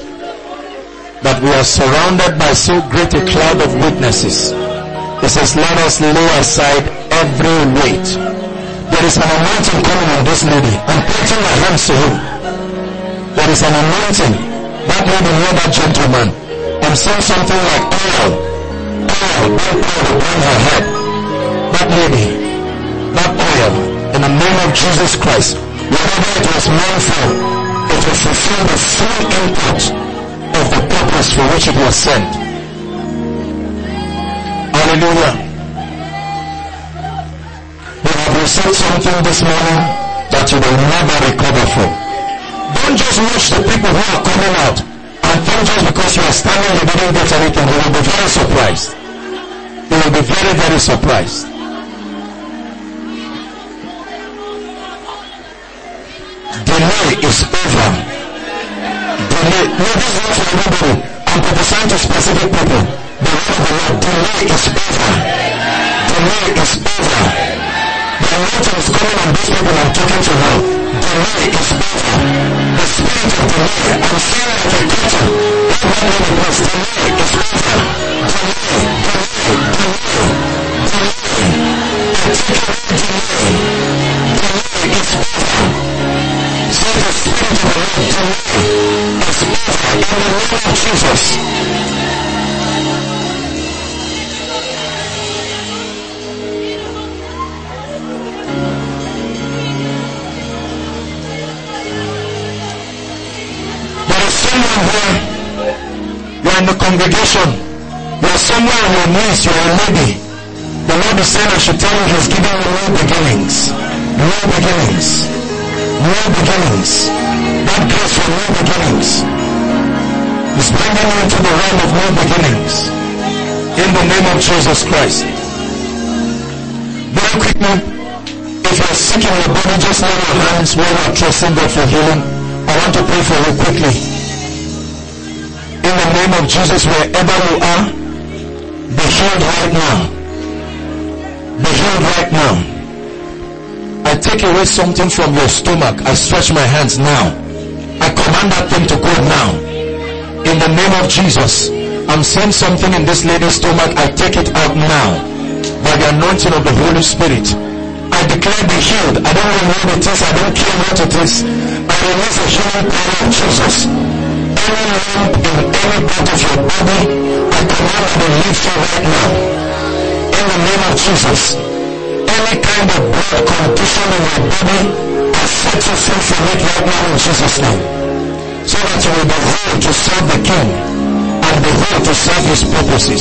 that we are surrounded by so great a cloud of witnesses, it says, let us lay aside every weight. There is an anointing coming on this lady. I'm putting my hands to him. There is an anointing. That lady near that gentleman, I'm saying something like oil, oil, oil, oil upon her head. That lady, that oil, in the name of Jesus Christ, whatever it was meant for, it will fulfill the full input of the purpose for which it was sent. Hallelujah. We have received something this morning that you will never recover from. Don't just watch the people who are coming out and think just because you are standing you didn't get anything. You will be very surprised. You will be very, very surprised. Delay is over. Delay. No, this is not for everybody. I'm prophesying to specific people. The word of the Lord, delay is over. Delay is over. The anointing is coming on these people I'm talking to now. Delay is over. The spirit of delay, I'm saying like a creature. Everyone in the place, delay is over. Delay, delay, delay, delay. I take away delay. Delay is over. So the spirit of the Lord delay is over in the name of Jesus. There is someone here, you are in the congregation, you are somewhere on your knees, you are a lady. The Lord is saying I should tell you He's giving you new beginnings. New beginnings. New beginnings. That grace for new beginnings is bringing you into the realm of new beginnings. In the name of Jesus Christ. Very quickly, if you are sick in your body, just lay your hands where you are trusting God for healing. I want to pray for you quickly. In the name of Jesus, wherever you are, be healed right now. Be healed right now. I take away something from your stomach. I stretch my hands now. I command that thing to go now. In the name of Jesus. I'm saying something in this lady's stomach. I take it out now. By the anointing of the Holy Spirit. I declare be healed. I don't know what it is. I don't care what it is. I release the healing power of Jesus. Any lump in any part of your body, I command to be lifted right now. In the name of Jesus. Any kind of blood condition in your body, I set you free from it right now in Jesus' name. So that you will be able to serve the King and and the whole to serve his purposes.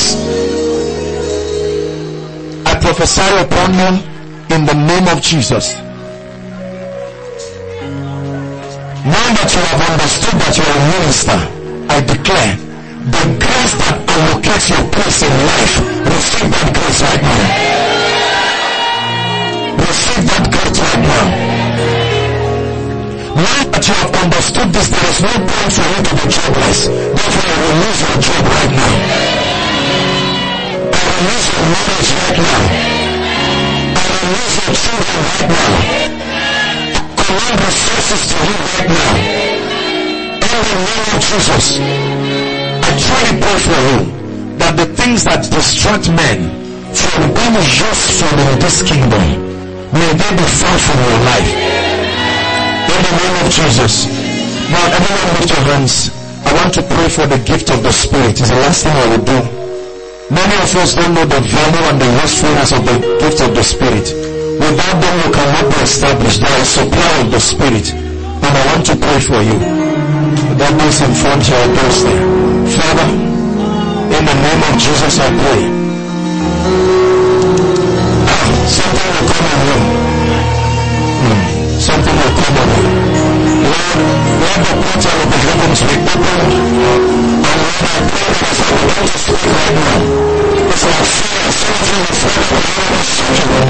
I prophesy upon you in the name of Jesus. Now that you have understood that you are a minister, I declare the grace that allocates your place in life, receive that grace right now. Receive that grace right now. Now that you have understood this, there is no point for you to be jobless. Therefore, I release your job right now. I release your marriage right now. I release your children right now. Command resources to you right now. In the name of Jesus, I truly pray for you that the things that distract men from being useful in this kingdom, may they be far from your life. In the name of Jesus. Now everyone lift your hands. I want to pray for the gift of the Spirit. It's the last thing I will do. Many of us don't know the value and the usefulness of the gift of the Spirit. Without them you cannot be established. There is supply of the Spirit. And I want to pray for you. That is in front of your doorstep. Father, in the name of Jesus I pray. Ah, something will come on you. Hmm. Something will come on you. Lord, let the portal of the heavens be opened. And Lord, I pray that as I begin to speak right now, it's like fire, something will fall from the surgery.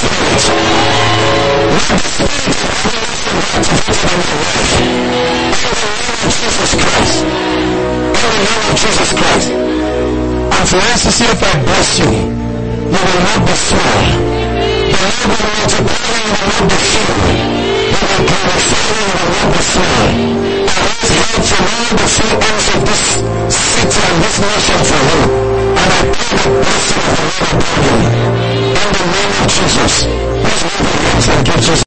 Spirit. Let the Spirit of revelation be activated in your life. In the name of Jesus Christ. In the name of Jesus Christ. And for us to see if I bless you, you will not be full. You will not be multiplying, you will not be filled. You will glorify, you will not be full. And let's help from all the four ends of this city and this nation for you. And I pray the blessing of the Lord upon you. In the name of Jesus. Let's lift our hands and give Jesus